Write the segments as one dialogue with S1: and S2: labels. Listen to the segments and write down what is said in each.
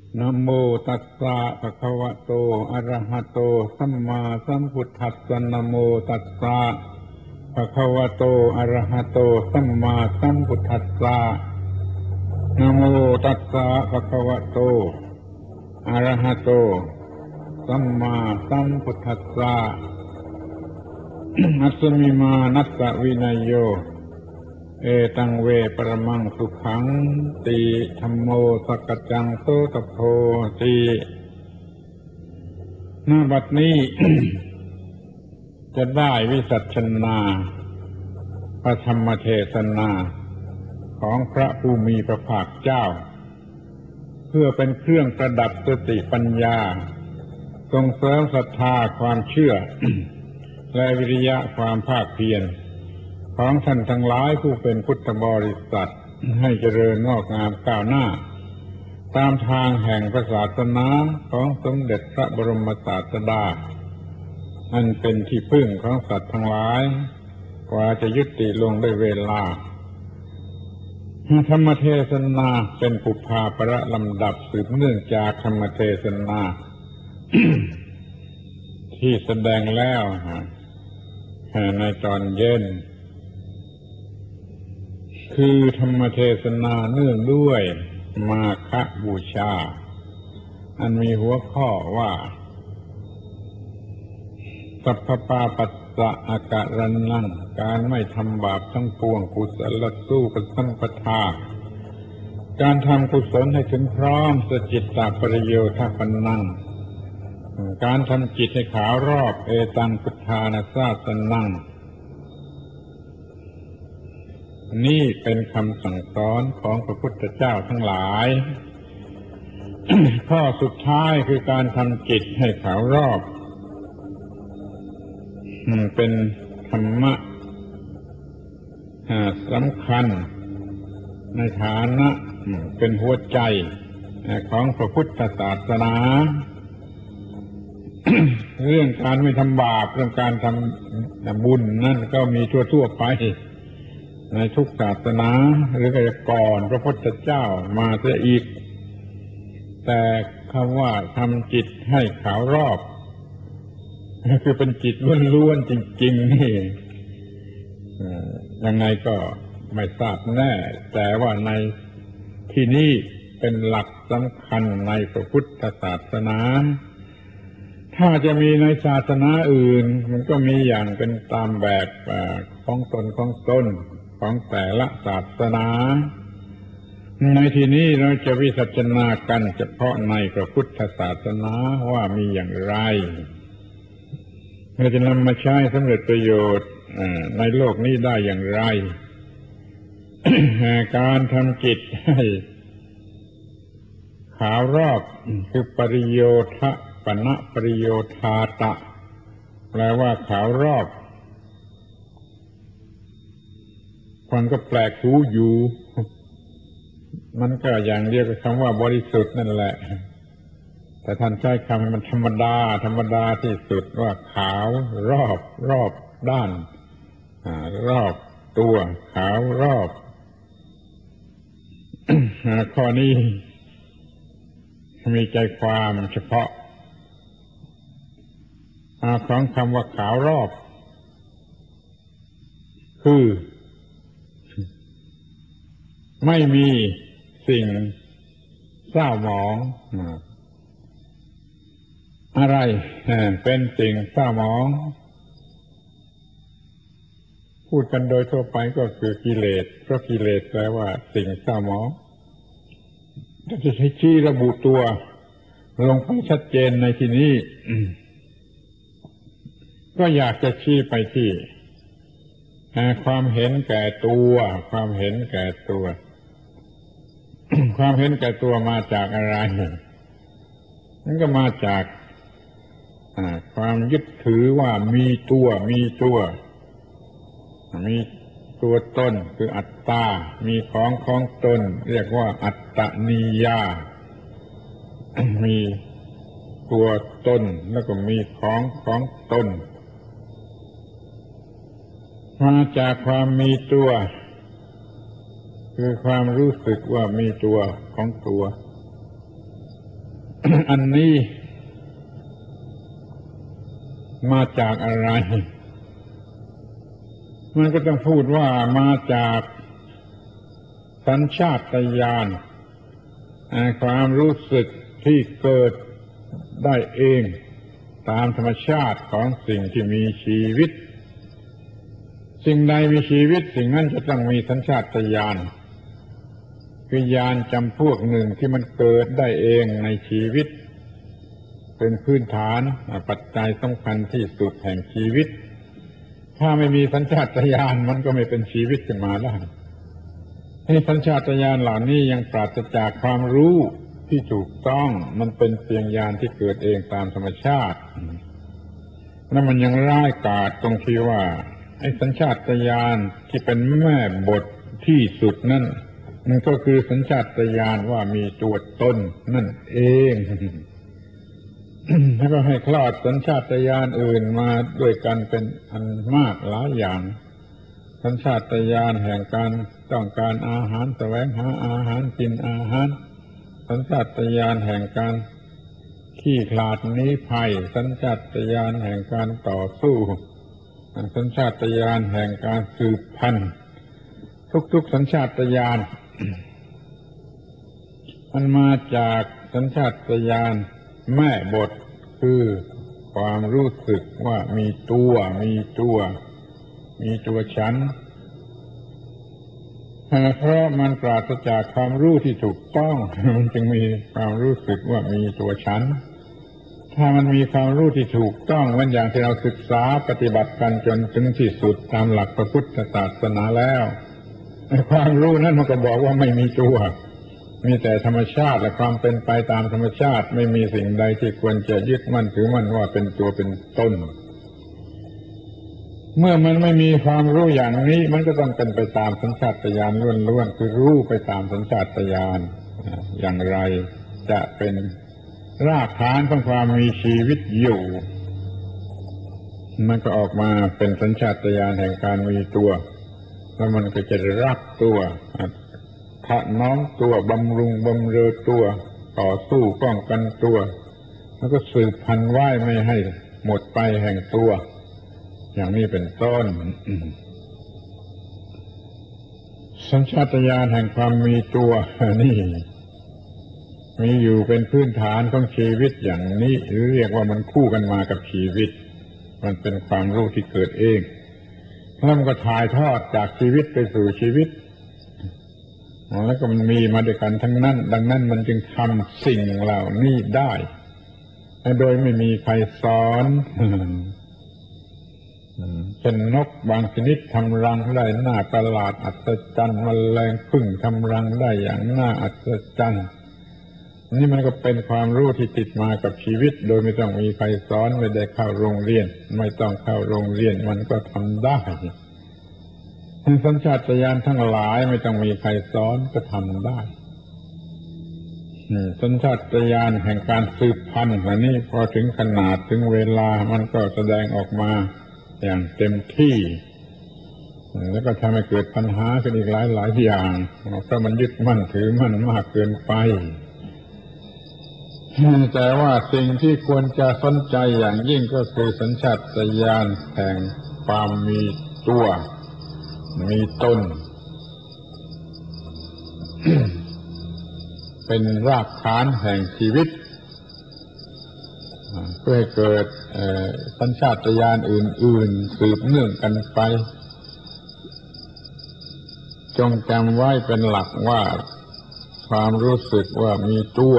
S1: นะโมตัสสะภะคะวะโตอะระหะโตสัมมาสัมพุทธัสสะนะโมตัสสะภะคะวะโตอะระหะโตสัมมาสัมพุทธัสสะนะโมตัสสะภะคะวะโตอะระหะโตสัมมาสัมพุทธัสสะอัสสมิมานัสสะวินัยโยเอตังเวปรมังสุขังติธัมโมสักจจังโสตโพติณบัดนี้ จะได้วิสัชนาพระธรรมเทศนาของพระผู้มีพระภาคเจ้าเพื่อเป็นเครื่องประดับสติปัญญาส่งเสริมศรัทธาความเชื่อ และวิริยะความภาคเพียรของท่านทั้งหลายผู้เป็นพุทธบริษัทให้เจริญงอกงามก้าวหน้าตามทางแห่งพระศาสนาของสมเด็จพระบรมศาสดาอันเป็นที่พึ่งของสัตว์ทั้งหลายกว่าจะยุติลงด้วยเวลาธรรมเทศนาเป็นปุพพาประลำดับสืบเนื่องจากธรรมเทศนา ที่แสดงแล้วในตอนเย็นคือธรรมเทศนาเนื่องด้วยมาฆบูชาอันมีหัวข้อว่าสัพพปาปัสสะอาการนังการไม่ทำบาปทั้งปวงกุศลสู้ปสัมปทาการทำกุศลให้ถึงพร้อมสจิตตปริโยทปนังการทำจิตให้ขาวรอบเอตังพุทธานาสาสนังนี่เป็นคำสั่งสอนของพระพุทธเจ้าทั้งหลาย ข้อสุดท้ายคือการทำจิตให้ขาวรอบเป็นธรรมะสำคัญในฐานะเป็นหัวใจของพระพุทธศาสนา เรื่องการไม่ทำบาปเรื่องการทำบุญนั่นก็มีทั่วๆไปในทุกศาสนาหรือก่อนพระพุทธเจ้ามาเสียอีกแต่คำว่าทำจิตให้ขาวรอบคือเป็นจิตล้วนๆจริงๆนี่ยังไงก็ไม่ทราบแน่แต่ว่าในที่นี้เป็นหลักสำคัญในพระพุทธศาสนาถ้าจะมีในศาสนาอื่นมันก็มีอย่างเป็นตามแบบของตนของแต่ละศาสนาในที่นี้เราจะวิสัชนากันเฉพาะในพระพุทธศาสนาว่ามีอย่างไรเราจะนำมาใช้สำเร็จประโยชน์ในโลกนี้ได้อย่างไร การทำจิตให้ขาวรอบคือปริโยทะปณะปริโยธาตะแปลว่าขาวรอบฟังก็แปลกหูอยู่มันก็อย่างเดียวกับคำว่าบริสุทธิ์นั่นแหละแต่ท่านใช้คำให้มันธรรมดาที่สุดว่าขาวรอบด้านรอบตัวขาวรอบ ข้อนี้มีใจความเฉพาะของคำว่าขาวรอบคือไม่มีสิ่งเศร้าหมองอะไรเป็นสิ่งเศร้าหมองพูดกันโดยทั่วไปก็คือกิเลสเพราะกิเลสแปลว่าสิ่งเศร้าหมองถ้าจะให้ชี้ระบุตัวลงไปชัดเจนในที่นี้ ก็อยากจะชี้ไปที่ความเห็นแก่ตัวความเห็นแก่ตัว ความเห็นแก่ตัวมาจากอะไรมันก็มาจากความยึดถือว่ามีตัวมีตัวตนคืออัตตามีของตนเรียกว่าอัตตนิยา มีตัวตนแล้วก็มีของตนมาจากความมีตัวคือความรู้สึกว่ามีตัวของตัวอันนี้มาจากอะไร มันก็ต้องพูดว่ามาจากสัญชาตญาณความรู้สึกที่เกิดได้เองตามธรรมชาติของสิ่งที่มีชีวิตสิ่งใดมีชีวิตสิ่งนั้นจะต้องมีสัญชาตญาณคือญาณจำพวกหนึ่งที่มันเกิดได้เองในชีวิตเป็นพื้นฐานปัจจัยสำคัญที่สุดแห่งชีวิตถ้าไม่มีสัญชาตญาณมันก็ไม่เป็นชีวิตขึ้นมาได้ที่สัญชาตญาณเหล่านี้ยังปราศจากความรู้ที่ถูกต้องมันเป็นเพียงญาณที่เกิดเองตามธรรมชาติแล้วมันยังร้ายกาจตรงที่ว่าไอ้สัญชาตญาณที่เป็นแม่บทที่สุดนั่นมันก็คือสัญชาตญาณว่ามีตัวตนนั่นเอง แล้วก็ให้คลอดสัญชาตญาณอื่นมาด้วยกันเป็นอันมากหลายอย่างสัญชาตญาณแห่งการต้องการอาหารแสวงหาอาหารกินอาหารสัญชาตญาณแห่งการขี้ขลาดหนีภัยสัญชาตญาณแห่งการต่อสู้สัญชาตญาณแห่งการสืบพันธุ์ทุกๆสัญชาตญาณ มันมาจากสัญชาตญาณแม่บทคือความรู้สึกว่ามีตัวฉันเพราะมันปราศจากความรู้ที่ถูกต้องมันจึงมีความรู้สึกว่ามีตัวฉันถ้ามันมีความรู้ที่ถูกต้องเหมือนอย่างที่เราศึกษาปฏิบัติกันจนถึงที่สุดตามหลักพระพุทธศาสนาแล้วความรู้นั้นมันก็บอกว่าไม่มีตัวมีแต่ธรรมชาติและความเป็นไปตามธรรมชาติไม่มีสิ่งใดที่ควรจะยึดมั่นถือมั่นว่าเป็นตัวเป็นตนเมื่อมันไม่มีความรู้อย่างนี้มันก็ต้องเป็นไปตามสัญชาตญาณล้วนๆคือรู้ไปตามสัญชาตญาณอย่างไรจะเป็นรากฐานของความมีชีวิตอยู่มันก็ออกมาเป็นสัญชาตญาณแห่งการมีตัวแล้วมันก็จะรักตัวถนอมตัวบำรุงบำเรอตัวต่อสู้ป้องกันตัวแล้วก็สืบพันธุ์ไว้ไม่ให้หมดไปแห่งตัวอย่างนี้เป็นต้นสัญชาตญาณแห่งความมีตัวนี่มีอยู่เป็นพื้นฐานของชีวิตอย่างนี้หรือเรียกว่ามันคู่กันมากับชีวิตมันเป็นความรู้ที่เกิดเองแล้วมันก็ถ่ายทอดจากชีวิตไปสู่ชีวิตแล้วก็มันมีมาด้วยกันทั้งนั้นดังนั้นมันจึงทำสิ่งเหล่านี้ได้โดยไม่มีใครสอนเช่นนกบางชนิดทำรังได้น่าประหลาดอัศจรรย์แมลงผึ้งทำรังได้อย่างน่าอัศจรรย์นี่มันก็เป็นความรู้ที่ติดมากับชีวิตโดยไม่ต้องมีใครสอนไม่ได้เข้าโรงเรียนไม่ต้องเข้าโรงเรียนมันก็ทำได้สัญชาตญาณทั้งหลายไม่ต้องมีใครสอนก็ทำได้สัญชาตญาณแห่งการสืบพันธุ์อันนี้พอถึงขนาดถึงเวลามันก็แสดงออกมาอย่างเต็มที่แล้วก็ทำให้เกิดปัญหาขึ้นอีกหลายอย่างเพราะมันยึดมั่นถือมั่นมากเกินไปแต่ว่าสิ่งที่ควรจะสนใจอย่างยิ่งก็คือสัญชาตญาณแห่งความมีตัวมีตน เป็นรากฐานแห่งชีวิตเพื่อให้เกิดสัญชาตญาณอื่นๆสืบเนื่องกันไปจงจำไว้เป็นหลักว่าความรู้สึกว่ามีตัว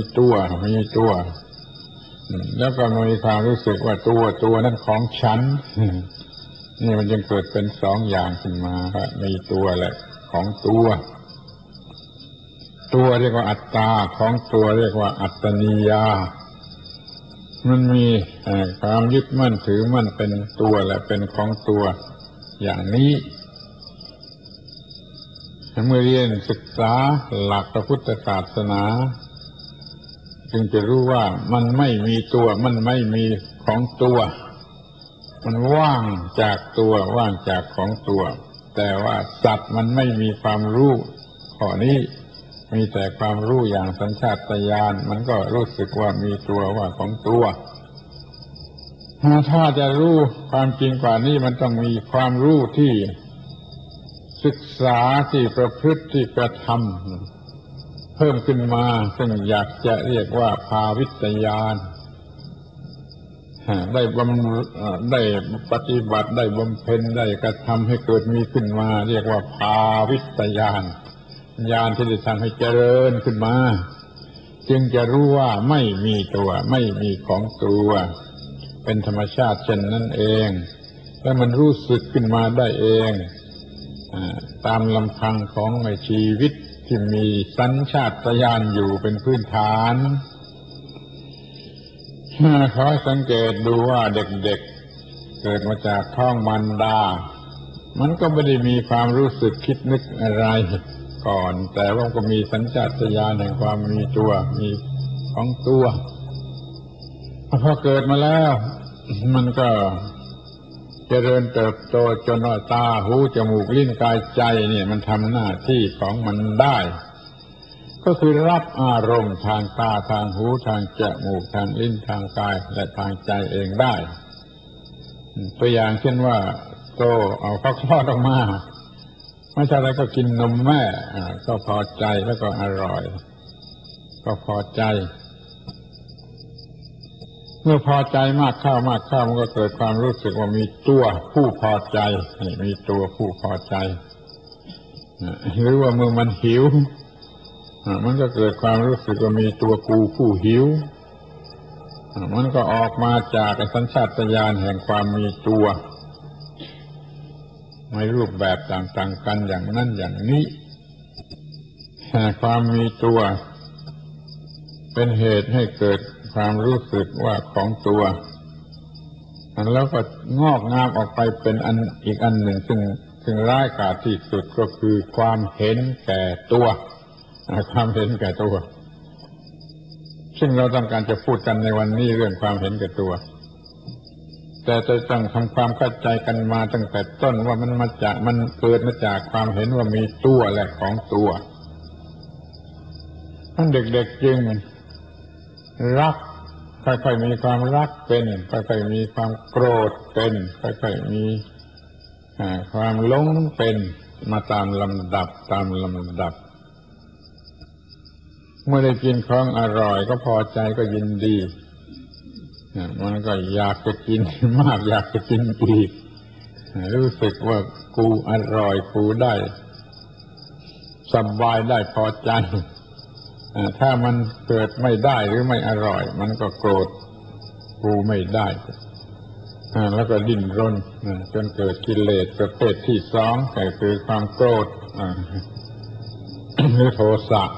S1: แล้วก็มีความรู้สึกว่าตัวนั้นของฉันนี่มันจึงเกิดเป็นสองอย่างขึ้นมามีตัวและของตัวเรียกว่าอัตตาของตัวเรียกว่าอัตตนิยามันมีความยึดมั่นถือมั่นเป็นตัวและเป็นของตัวอย่างนี้เมื่อเรียนศึกษาหลักพระพุทธศาสนาจึงจะรู้ว่ามันไม่มีตัวมันไม่มีของตัวมันว่างจากตัวว่างจากของตัวแต่ว่าสัตว์มันไม่มีความรู้ข้อนี้มีแต่ความรู้อย่างสัญชาตญาณมันก็รู้สึกว่ามีตัวว่าของตัวถ้าจะรู้ความจริงกว่านี้มันต้องมีความรู้ที่ศึกษาที่ประพฤติที่กระทำเพิ่มขึ้นมาซึ่งอยากจะเรียกว่าภาวิตญาณได้ปฏิบัติได้บำเพ็ญได้กระทำให้เกิดมีขึ้นมาเรียกว่าภาวิตญาณญาณที่ได้ทำให้เจริญขึ้นมาจึงจะรู้ว่าไม่มีตัวไม่มีของตัวเป็นธรรมชาติเช่นนั้นเองและมันรู้สึกขึ้นมาได้เองตามลำพังของชีวิตที่มีสัญชาตญาณอยู่เป็นพื้นฐานขอให้สังเกตดูว่าเด็กๆเกิดมาจากท้องมารดามันก็ไม่ได้มีความรู้สึกคิดนึกอะไรก่อนแต่ว่าก็มีสัญชาตญาณแห่งความมีตัวมีของตัวพอเกิดมาแล้วมันก็เจริญเติบโตจนว่าตาหูจมูกลิ้นกายใจเนี่ยมันทำหน้าที่ของมันได้ก็คือรับอารมณ์ทางตาทางหูทางจมูกทางลิ้นทางกายและทางใจเองได้ตัวอย่างเช่นว่าโตเอาข้าวทอดออกมาไม่ใช่อะไรก็กินนมแม่ก็พอใจแล้วก็อร่อยก็พอใจเมื่อพอใจมากเข้ามากเข้ามันก็เกิดความรู้สึกว่ามีตัวผู้พอใจมีตัวผู้พอใจหรือว่าเมื่อมันหิวมันก็เกิดความรู้สึกว่ามีตัวกูผู้หิวมันก็ออกมาจากสัญชาตญาณแห่งความมีตัวในรูปแบบต่างๆกันอย่างนั้นอย่างนี้ความมีตัวเป็นเหตุให้เกิดความรู้สึกว่าของตัวแล้วก็งอกงามออกไปเป็นอีกอันหนึ่งซึ่งร้ายกาจที่สุดก็คือความเห็นแก่ตัวความเห็นแก่ตัวซึ่งเราต้องการจะพูดกันในวันนี้เรื่องความเห็นแก่ตัวแต่จะต้องทำความเข้าใจกันมาตั้งแต่ต้นว่ามันเกิดมาจากความเห็นว่ามีตัวและของตัวท่านเด็กๆจึงรักค่อยๆมีความรักเป็นค่อยๆมีความโกรธเป็นค่อยๆมีความหลงเป็นมาตามลำดับเมื่อได้กินของอร่อยก็พอใจก็ยินดีมันก็อยากจะกินมากอยากจะกินอีกรู้สึกว่ากูอร่อยกูได้สบายได้พอใจถ้ามันเกิดไม่ได้หรือไม่อร่อยมันก็โกรธกูไม่ได้แล้วก็ดิ้นรนจนเกิดกิเลสประเภทที่สองก็คือความโกรธหรือโทสะ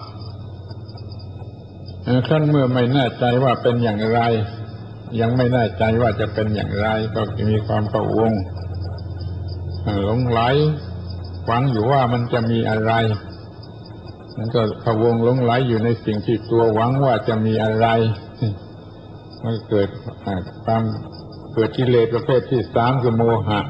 S1: ขั้นเมื่อไม่แน่ใจว่าเป็นอย่างไรยังไม่แน่ใจว่าจะเป็นอย่างไรก็มีความพะวงหลงไหลหวังอยู่ว่ามันจะมีอะไรมันก็พะวงหลงไหลอยู่ในสิ่งที่ตัวหวังว่าจะมีอะไรมันเกิดกิเลสประเภทที่สามคือโมหะ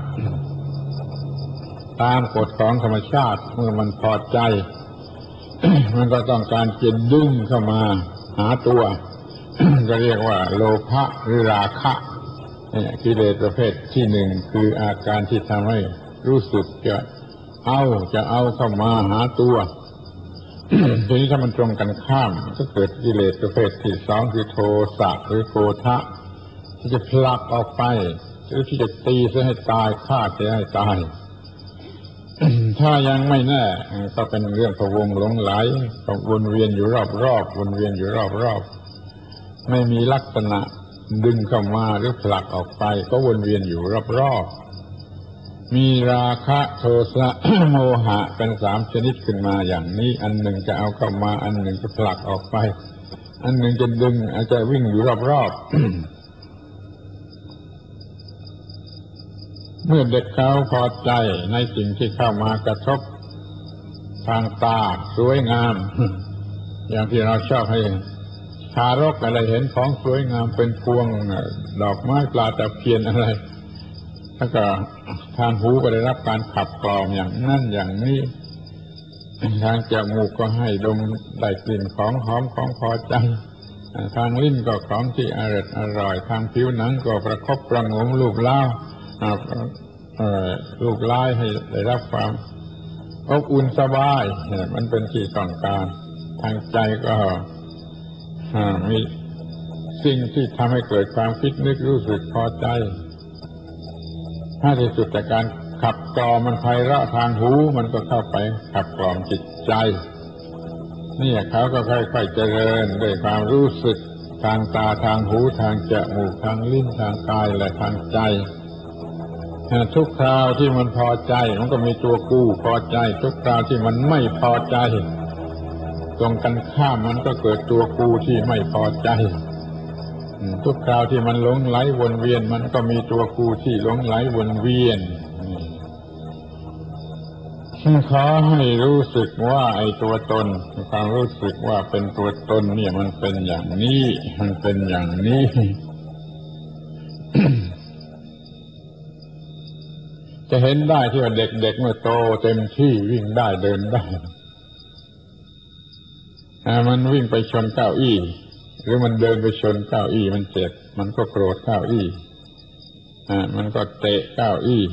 S1: ตามกฎของธรรมชาติเมื่อมันพอใจ มันก็ต้องการจะดึงเข้ามาหาตัว ก็เรียกว่าโลภะหรือราคะกิเลสประเภทที่หนึ่งคืออาการที่ทำให้รู้สึกจะเอาเข้ามาหาตัว ทีนี้ถ้ามันตรงกันข้ามก็เกิดกิเลสประเภทที่สองคือโทสะหรือโกฏะที่จะผลักออกไปหรือที่จะตีเสียให้ตายฆ่าเสียให้ตาย ถ้ายังไม่แน่ก็เป็นเรื่องพะวงหลงไหลก็วนเวียนอยู่รอบๆวนเวียนอยู่รอบๆไม่มีลักษณะดึงเข้ามาหรือผลักออกไปก็วนเวียนอยู่รอบๆมีราคะโทสะ โมหะเป็นสามชนิดขึ้นมาอย่างนี้อันหนึ่งจะเอาเข้ามาอันหนึ่งจะผลักออกไปอันหนึ่งจะดึงอาจจะวิ่งอยู่รอบๆ เมื่อเด็กเขาพอใจในสิ่งที่เข้ามากระทบทางตาสวยงาม อย่างที่เราชอบให้ทารกอะไรเห็นของสวยงามเป็นพวงดอกไม้ปลาตะเพียนอะไรแล้วก็ทางหูก็ได้รับการขับกล่อมอย่างนั้นอย่างนี้ทางจมูกก็ให้ดมได้กลิ่นของหอมของพอใจทางลิ้นก็ของที่อร่อยทางผิวหนังก็ประคบประหงมลูบเล้าลูบไล้ให้ได้รับความอบอุ่นสบายมันเป็นที่ต้องการทางใจก็มีสิ่งที่ทำให้เกิดความคิดนึกรู้สึกพอใจถ้าที่สุดแต่การขับกล่อมมันไพเราะทางหูมันก็เข้าไปขับกล่อมจิตใจนี่เขาก็ค่อยๆเจริญด้วยความรู้สึกทางตาทางหูทางจมูกทางลิ้นทางกายและทางใจทุกคราวที่มันพอใจมันก็มีตัวกูพอใจทุกคราวที่มันไม่พอใจตรงกันข้ามมันก็เกิดตัวกูที่ไม่พอใจทุกคราวที่มันหลงไหลวนเวียนมันก็มีตัวกูที่หลงไหลวนเวียนขอให้รู้สึกว่าไอ้ตัวตนความรู้สึกว่าเป็นตัวตนเนี่ยมันเป็นอย่างนี้มันเป็นอย่างนี้จะเห็นได้ที่ว่าเด็กๆเมื่อโตเต็มที่วิ่งได้เดินได้มันวิ่งไปชนเก้าอี้หรือมันเดินไปชนเก้าอี้มันเจ็บมันก็โกรธเก้าอี้มันก็เตะเก้าอี้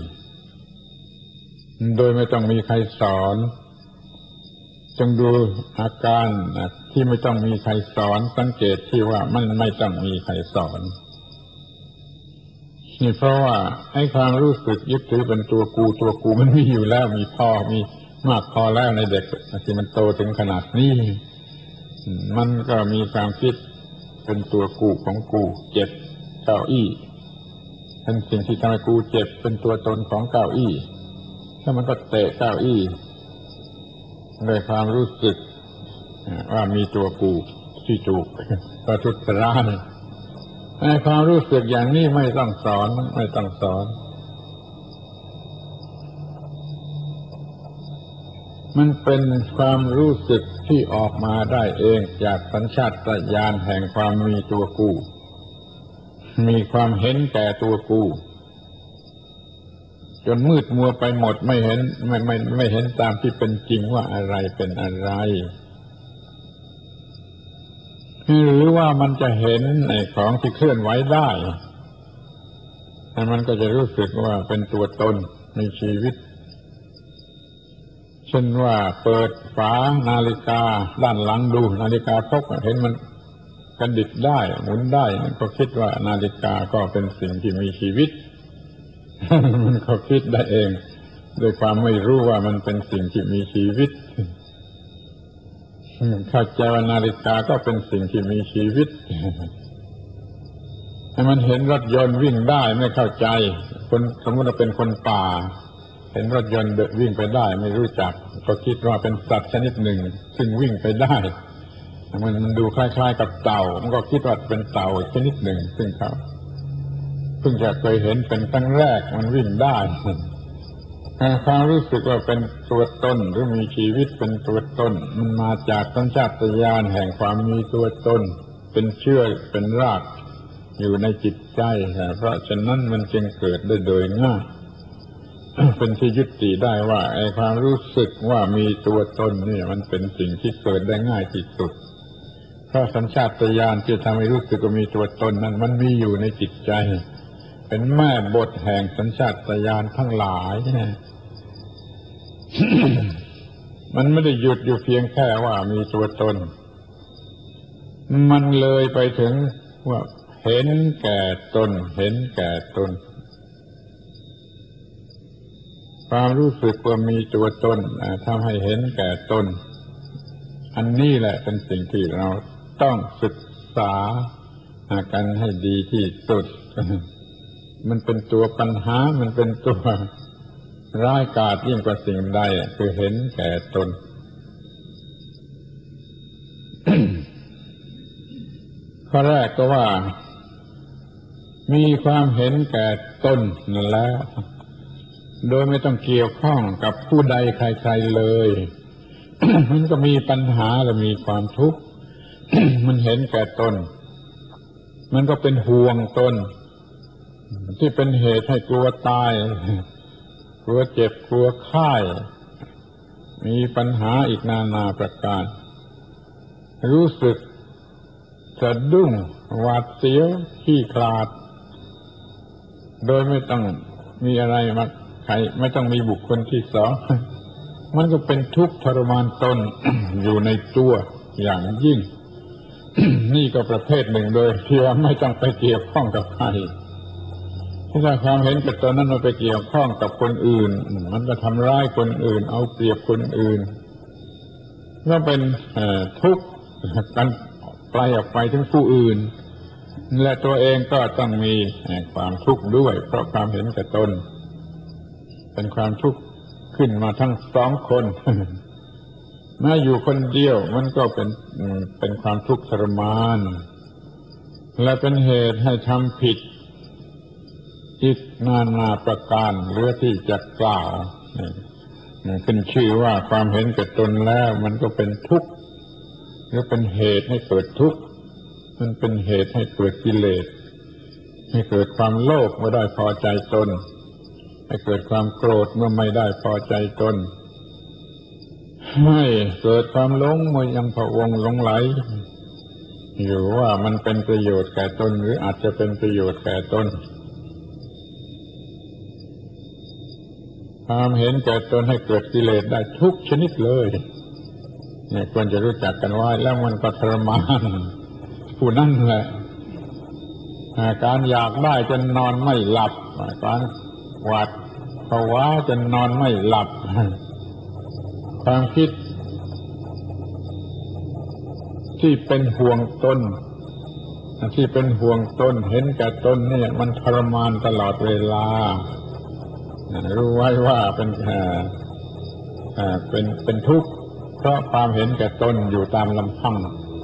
S1: โดยไม่ต้องมีใครสอนจงดูอาการที่ไม่ต้องมีใครสอนสังเกตที่ว่ามันไม่ต้องมีใครสอนนี่เพราะว่าไอ้ความรู้สึกยึดถือเป็นตัวกูมันมีอยู่แล้วมีพ่อมีมากพอแล้วในเด็กที่มันโตถึงขนาดนี้มันก็มีความคิดเป็นตัวกูของกูเจ็บเก้าอี้เป็นสิ่งที่ทำให้กูเจ็บเป็นตัวตนของเก้าอี้ถ้ามันก็เตะเก้าอี้ด้วยความรู้สึกว่ามีตัวกูที่ถูกประทุษร้ายความรู้สึกอย่างนี้ไม่ต้องสอนไม่ต้องสอนมันเป็นความรู้สึกที่ออกมาได้เองจากสัญชาตญาณแห่งความมีตัวกูมีความเห็นแก่ตัวกูจนมืดมัวไปหมดไม่เห็นไม่เห็นตามที่เป็นจริงว่าอะไรเป็นอะไรหรือว่ามันจะเห็นไอ้ของที่เคลื่อนไหวได้มันก็จะรู้สึกว่าเป็นตัวตนในชีวิตเช่นว่าเปิดฝานาฬิกาด้านหลังดูนาฬิกาพกเห็นมันกระดิกได้หมุนได้ก็คิดว่านาฬิกาก็เป็นสิ่งที่มีชีวิตมันก็คิดได้เองโดยความไม่รู้ว่ามันเป็นสิ่งที่มีชีวิตเข้าใจว่านาฬิกาก็เป็นสิ่งที่มีชีวิตให้มันเห็นรถยนต์วิ่งได้ไม่เข้าใจคนสมมติว่าเป็นคนป่าเห็นรถยนต์วิ่งไปได้ไม่รู้จักก็คิดว่าเป็นสัตว์ชนิดหนึ่งซึ่งวิ่งไปได้มันดูคล้ายๆกับเต่ามันก็คิดว่าเป็นเต่าชนิดหนึ่งซึ่งเขาเพิ่งจะเคยเห็นเป็นครั้งแรกมันวิ่งได้ความรู้สึกว่าเป็นตัวตนหรือมีชีวิตเป็นตัวตนมันมาจากสัญชาตญาณแห่งความมีตัวตนเป็นเชื้อเป็นรากอยู่ในจิตใจเพราะฉะนั้นมันจึงเกิดได้โดยง่ายเป็นที่ยึดติได้ว่าไอ้ความรู้สึกว่ามีตัวตนนี่มันเป็นสิ่งที่เกิดได้ง่ายที่สุดเพราะสัญชาตญาณที่ทำให้รู้สึกว่ามีตัวตนนั้นมันมีอยู่ในจิตใจเป็นแม่บทแห่งสัญชาตญาณทั้งหลายมันไม่ได้หยุดอยู่เพียงแค่ว่ามีตัวตนมันเลยไปถึงว่าเห็นแก่ตนเห็นแก่ตนความรู้สึกว่ามีตัวตนทำให้เห็นแก่ตนอันนี้แหละเป็นสิ่งที่เราต้องศึกษากันให้ดีที่สุดมันเป็นตัวปัญหามันเป็นตัวร้ายกาจยิ่งกว่าสิ่งใดคือเห็นแก่ตน ข้อแรกก็ว่ามีความเห็นแก่ตนนั่นแล้วโดยไม่ต้องเกี่ยวข้องกับผู้ใดใครๆเลย มันก็มีปัญหาและมีความทุกข์ มันเห็นแก่ตนมันก็เป็นห่วงตนที่เป็นเหตุให้กลัวตายกลัวเจ็บกลัวไข้มีปัญหาอีกนานาประการรู้สึกสะดุ้งหวาดเสียวขี้คลาดโดยไม่ต้องมีอะไรมาใครไม่ต้องมีบุคคลที่สองมันก็เป็นทุกข์ทรมานตน อยู่ในตัวอย่างยิ่ง นี่ก็ประเภทหนึ่งโดยที่ว่าไม่ต้องไปเกี่ยวข้องกับใครถ้าความเห็นแก่ตนนั้นมันไปเกี่ยวข้องกับคนอื่นมันก็ทำร้ายคนอื่นเอาเปรียบคนอื่นก็เป็นทุกข์กันไกลออกไปถึงผู้อื่นและตัวเองก็ต้องมีความทุกข์ด้วยเพราะความเห็นแก่ตนเป็นความทุกข์ขึ้นมาทั้งสองคน แม้อยู่คนเดียวมันก็เป็นความทุกข์ทรมานและเป็นเหตุให้ทำผิดอีกนานาประการเหลือที่จะกล่าวขึ้นชื่อว่าความเห็นแก่ตนแล้วมันก็เป็นทุกข์หรือเป็นเหตุให้เกิดทุกข์มันเป็นเหตุให้เกิดกิเลสให้เกิดความโลภเมื่อได้พอใจตนให้เกิดความโกรธเมื่อไม่ได้พอใจตนให้เกิดความหลงเมื่อยังพะวงหลงไหลอยู่ว่ามันเป็นประโยชน์แก่ตนหรืออาจจะเป็นประโยชน์แก่ตนความเห็นแก่ตนให้เกิดกิเลสได้ทุกชนิดเลยเนี่ยควรจะรู้จักกันไว้แล้วมันก็ทรมานผู้นั่นแหละการอยากได้จนนอนไม่หลับการหวาดภาวะจนนอนไม่หลับความคิดที่เป็นห่วงตนที่เป็นห่วงตนเห็นแก่ตนเนี่ยมันทรมานตลอดเวลารู้ไว้ว่าเป็นทุกข์เพราะความเห็นแก่ตนอยู่ตามลำพัง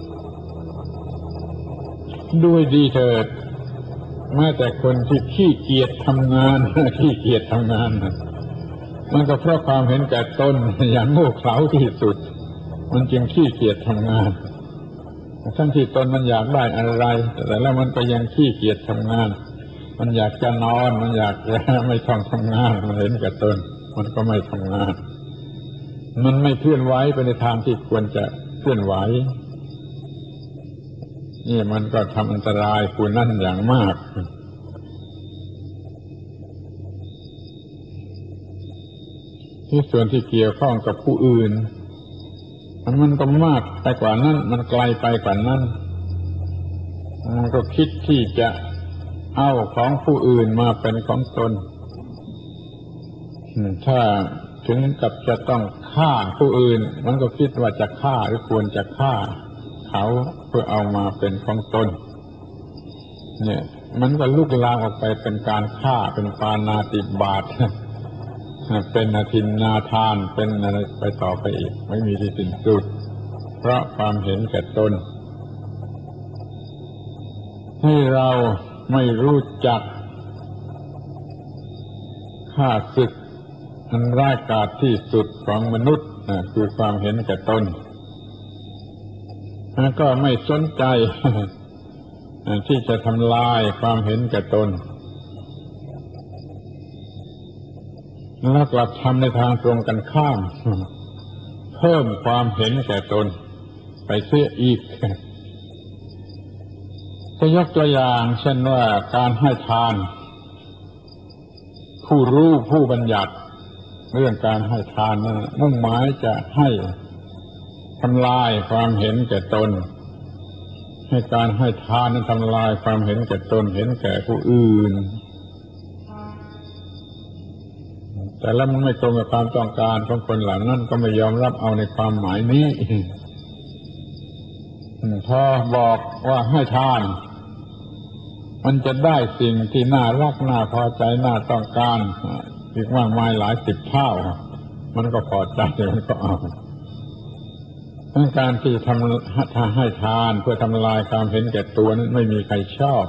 S1: ด้วยดีเถิดแม้แต่คนที่ขี้เกียจทำงาน ขี้เกียจทำงานมันก็เพราะความเห็นแก่ตนอย่างโง่เขลาที่สุดมันจึงขี้เกียจทำงานทั้งที่ตนมันอยากได้อะไรแต่แล้วมันก็ยังขี้เกียจทำงานมันอยากจะนอนมันอยากจะไม่ต้องทำงานมันเห็นแก่ตนมันก็ไม่ทำงานมันไม่เคลื่อนไหวไปในทางที่ควรจะเคลื่อนไหวนี่มันก็ทำอันตรายผู้นั้นอย่างมากที่ส่วนที่เกี่ยวข้องกับผู้อื่นมันก็มากไปกว่านั้นมันไกลไปกว่านั้นมันก็คิดที่จะเอาของผู้อื่นมาเป็นของตนถ้าถึงกับจะต้องฆ่าผู้อื่นมันก็คิดว่าจะฆ่าหรือควรจะฆ่าเขาเพื่อเอามาเป็นของตนเนี่ยมันก็ลุกลามออกไปเป็นการฆ่าเป็นปาณาติบาต เป็นอทินนาทานเป็นอะไรไปต่อไปอีกไม่มีที่สิ้นสุดเพราะความเห็นแก่ตนให้เราไม่รู้จักข้าศึกอันร้ายกาจที่สุดของมนุษย์คือความเห็นแก่ตนก็ไม่สนใจ ที่จะทำลายความเห็นแก่ตนแล้วกลับทำในทางตรงกันข้ามเพิ่มความเห็นแก่ตนไปเสียอีกจะยกตัวอย่างเช่นว่าการให้ทานผู้รู้ผู้บัญญัติเรื่องการให้ทานนั้นมุ่งหมายจะให้ทำลายความเห็นแก่ตนให้การให้ทานนั้นทำลายความเห็นแก่ตนเห็นแก่ผู้อื่นแต่แล้วมันไม่ตรงกับความต้องการของคนเหล่านั้นก็ไม่ยอมรับเอาในความหมายนี้พอบอกว่าให้ทานมันจะได้สิ่งที่น่ารักน่าพอใจน่าต้องการอีกมากมายหลายสิบเท่ามันก็พอใจมันก็เอาการที่ทำให้ทานเพื่อทำลายความเห็นแก่ตัวนั้นไม่มีใครชอบ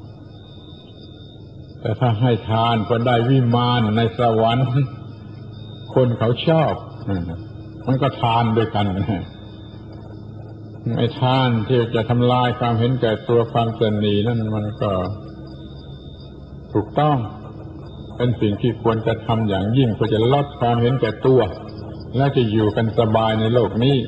S1: แต่ถ้าให้ทานเพื่อได้วิมานในสวรรค์คนเขาชอบมันก็ทานด้วยกันไอ้ทานที่จะทำลายความเห็นแก่ตัวความตนีนั่นมันก็ถูกต้องเป็นสิ่งที่ควรจะทำอย่างยิ่งเพื่อจะลดความเห็นแก่ตัวแล้วจะอยู่กันสบายในโลกนี้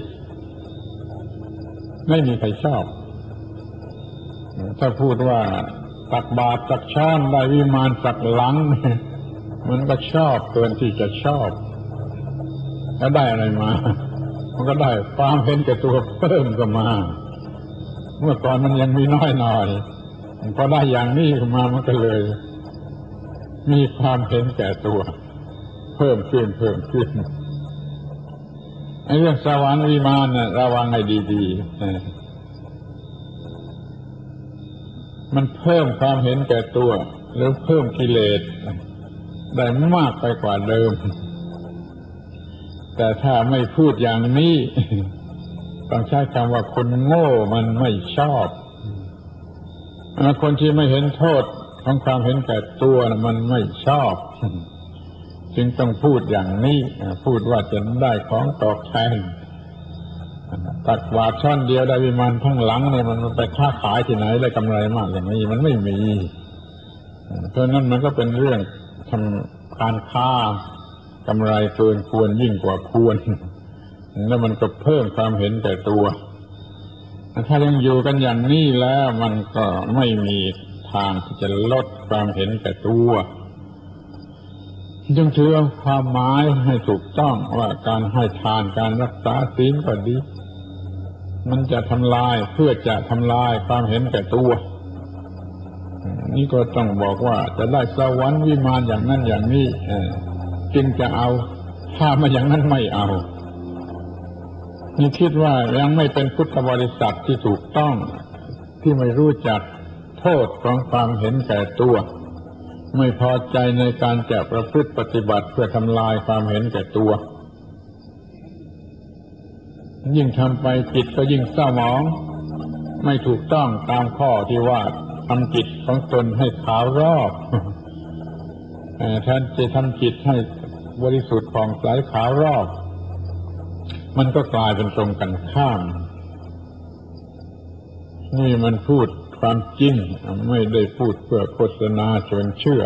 S1: ไม่มีใครชอบถ้าพูดว่าตักบาตรสักช้อนได้วิมานสักหลังมันก็ชอบเกินที่จะชอบแล้วได้อะไรมามันก็ได้ความเห็นแก่ตัวเพิ่มก็มาเมื่อก่อนมันยังมีน้อยหน่อยพอได้อย่างนี้มามันก็เลยมีความเห็นแก่ตัวเพิ่มขึ้นไอ้เรื่องสวรรค์วิมานน่ะระวังให้ดีๆมันเพิ่มความเห็นแก่ตัวหรือเพิ่มกิเลสได้มากไปกว่าเดิมแต่ถ้าไม่พูดอย่างนี้ต้องใช้คำว่าคนโง่มันไม่ชอบคนที่ไม่เห็นโทษของความเห็นแก่ตัวมันไม่ชอบจึงต้องพูดอย่างนี้พูดว่าจะได้ของตอบแทนตักบาตรช้อนเดียวได้วิมานทั้งหลังเนี่ยมันไปค้าขายที่ไหนได้กำไรมากอย่างนี้มันไม่มีเพราะนั้นมันก็เป็นเรื่องทำการค้ากำไรเกินควรยิ่งกว่าควรแล้วมันก็เพิ่มความเห็นแก่ตัวถ้ายังอยู่กันอย่างนี้แล้วมันก็ไม่มีทางที่จะลดความเห็นแก่ตัวจึงถือความหมายให้ถูกต้องว่าการให้ทานการรักษาศีลก็ดีมันจะทำลายเพื่อจะทำลายความเห็นแก่ตัวนี่ก็ต้องบอกว่าจะได้สวรรค์วิมานอย่างนั้นอย่างนี้จึงจะเอาถ้าไม่อย่างนั้นไม่เอานี่คิดว่ายังไม่เป็นพุทธบริษัทที่ถูกต้องที่ไม่รู้จักโทษของความเห็นแก่ตัวไม่พอใจในการจะประพฤติปฏิบัติเพื่อทำลายความเห็นแก่ตัวยิ่งทำไปจิตก็ยิ่งเศร้าหมองไม่ถูกต้องตามข้อที่ว่าทำจิตของตนให้ขาวรอบแทนจะทำจิตให้บริสุทธิ์ผ่องใสขาวรอบมันก็กลายเป็นตรงกันข้ามนี่มันพูดความจริงไม่ได้พูดเพื่อโฆษณาชวนเชื่อ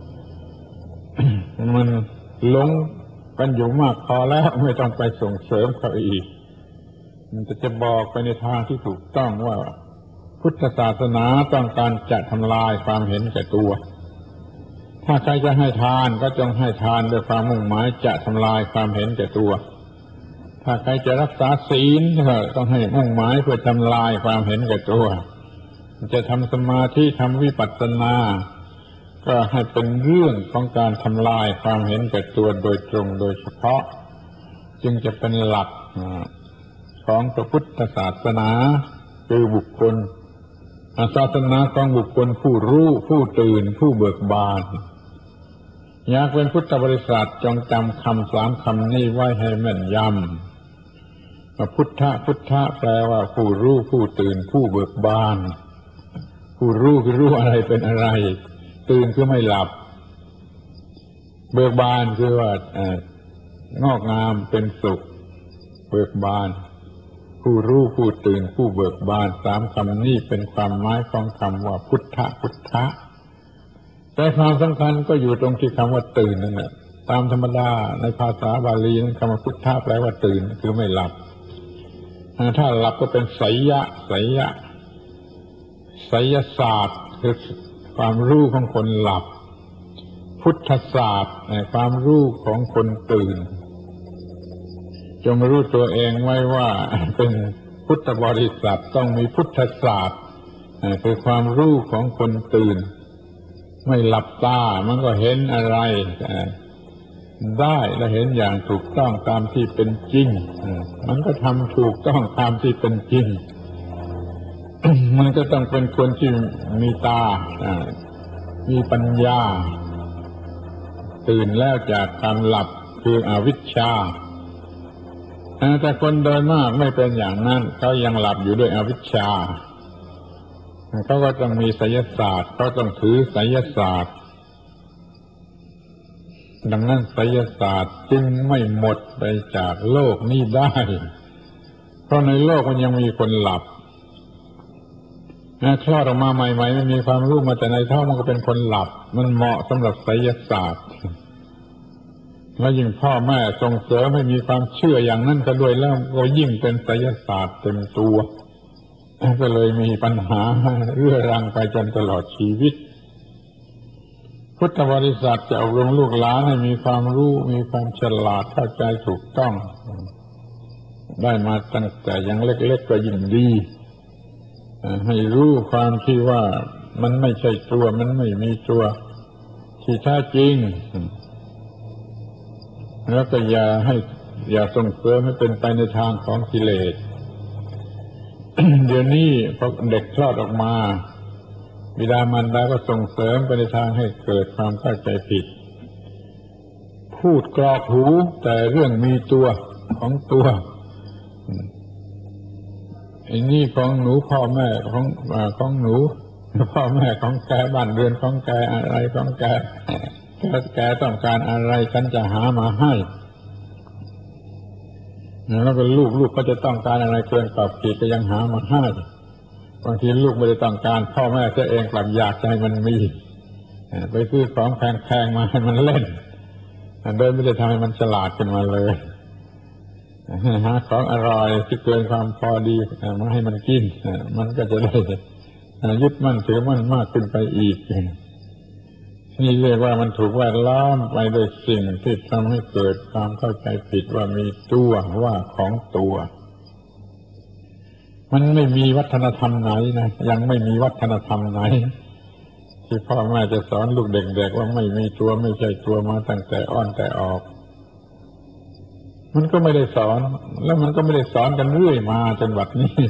S1: มันหลงกันอยู่มากพอแล้วไม่ต้องไปส่งเสริมเขาอีกมันจะบอกไปในทางที่ถูกต้องว่าพุทธศาสนาต้องการจะทำลายความเห็นแก่ตัวถ้าใครจะให้ทานก็จงให้ทานด้วยความมุ่งหมายจะทำลายความเห็นแก่ตัวถ้าใครจะรักษาศีลก็ต้องให้มุ่งหมายเพื่อทำลายความเห็นแก่ตัวจะทำสมาธิทำวิปัสสนาก็ให้เป็นเรื่องของการทำลายความเห็นแก่ตัวโดยตรงโดยเฉพาะจึงจะเป็นหลักของพระพุทธศาสนาคือบุคคลศาสนาของบุคคลผู้รู้ผู้ตื่นผู้เบิกบานอยากเป็นพุทธบริษัทจงจำคำ3 คำนี้ไว้ให้แม่นยำพุทธะพุทธะแปลว่าผู้รู้ผู้ตื่นผู้เบิกบานผู้รู้คือรู้อะไรเป็นอะไรตื่นคือไม่หลับเบิกบานคือว่างอกงามเป็นสุขเบิกบานผู้รู้ผู้ตื่นผู้เบิกบาน3 คำนี้เป็นความหมายของคำว่าพุทธะพุทธะแต่ความสำคัญก็อยู่ตรงที่คำว่าตื่นนั่นแหละตามธรรมดาในภาษาบาลีนั้นคำว่าพุทธะแปลว่าตื่นคือไม่หลับถ้าหลับก็เป็นไสยะไสยศาสตร์คือความรู้ของคนหลับพุทธศาสตร์ความรู้ของคนตื่นจงรู้ตัวเองไว้ว่าเป็นพุทธบริษัทต้องมีพุทธศาสตร์คือความรู้ของคนตื่นไม่หลับตามันก็เห็นอะไรได้และเห็นอย่างถูกต้องตามที่เป็นจริงมันก็ทำถูกต้องตามที่เป็นจริงมันก็ต้องเป็นคนที่มีตามีปัญญาตื่นแล้วจากการหลับคืออวิชชาแต่คนโดยมากไม่เป็นอย่างนั้นเขายังหลับอยู่ด้วยอวิชชาเขาก็ต้องมีไสยศาสตร์เขาต้องถือไสยศาสตร์ดังนั้นไสยศาสตร์จึงไม่หมดไปจากโลกนี้ได้เพราะในโลกมันยังมีคนหลับคลอดออกมาใหม่ๆไม่มีความรู้มาแต่ในท้องมันก็เป็นคนหลับมันเหมาะสำหรับไสยศาสตร์แล้วยิ่งพ่อแม่ส่งเสริมให้มีความเชื่ออย่างนั้นก็ด้วยแล้วก็ยิ่งเป็นไสยศาสตร์เต็มตัวก็เลยมีปัญหาเรื่อรังไปจนตลอดชีวิตพุทธบริษัทจะอบรมลูกหลานให้มีความรู้มีความฉลาดเข้าใจถูกต้องได้มาตั้งแต่ยังเล็กๆก็ยิ่งดีให้รู้ความที่ว่ามันไม่ใช่ตัวมันไม่มีตัวที่แท้จริงแล้วก็อย่าส่งเสริมให้เป็นไปในทางของกิเลส เดี๋ยวนี้พอเด็กคลอดออกมาบิดามารดาก็ส่งเสริมไปในทางให้เกิดความเข้าใจผิดพูดกรอกหูแต่เรื่องมีตัวของตัวไอ้นี่ของหนูพ่อแม่ของหนูพ่อแม่ของแกบ้านเรือนของแกอะไรของแกแกต้องการอะไรฉันจะหามาให้แล้วก็ลูกก็จะต้องการอะไรเกินกอบเกณฑ์ก็ยังหามาให้บางทีลูกไม่ได้ต้องการพ่อแม่ตัวเองกลับอยากให้มันมีไปซื้อของแพงๆมาให้มันเล่นโดยไม่ได้ทำให้มันฉลาดขึ้นมาเลยหาของอร่อยที่เกินความพอดีมาให้มันกินมันก็จะได้ยึดมั่นถือมั่นมากขึ้นไปอีกนี่เรียกว่ามันถูกแวดล้อมไปด้วยสิ่งที่ทำให้เกิดความเข้าใจผิดว่ามีตัวว่าของตัวมันไม่มีวัฒนธรรมไหนนะยังไม่มีวัฒนธรรมไหนที่พ่อแม่จะสอนลูกเด็กๆว่าไม่มีตัวไม่ใช่ตัวมาตั้งแต่อ้อนแต่ออกมันก็ไม่ได้สอนแล้วมันก็ไม่ได้สอนกันเรื่อยมาจนบัดนี้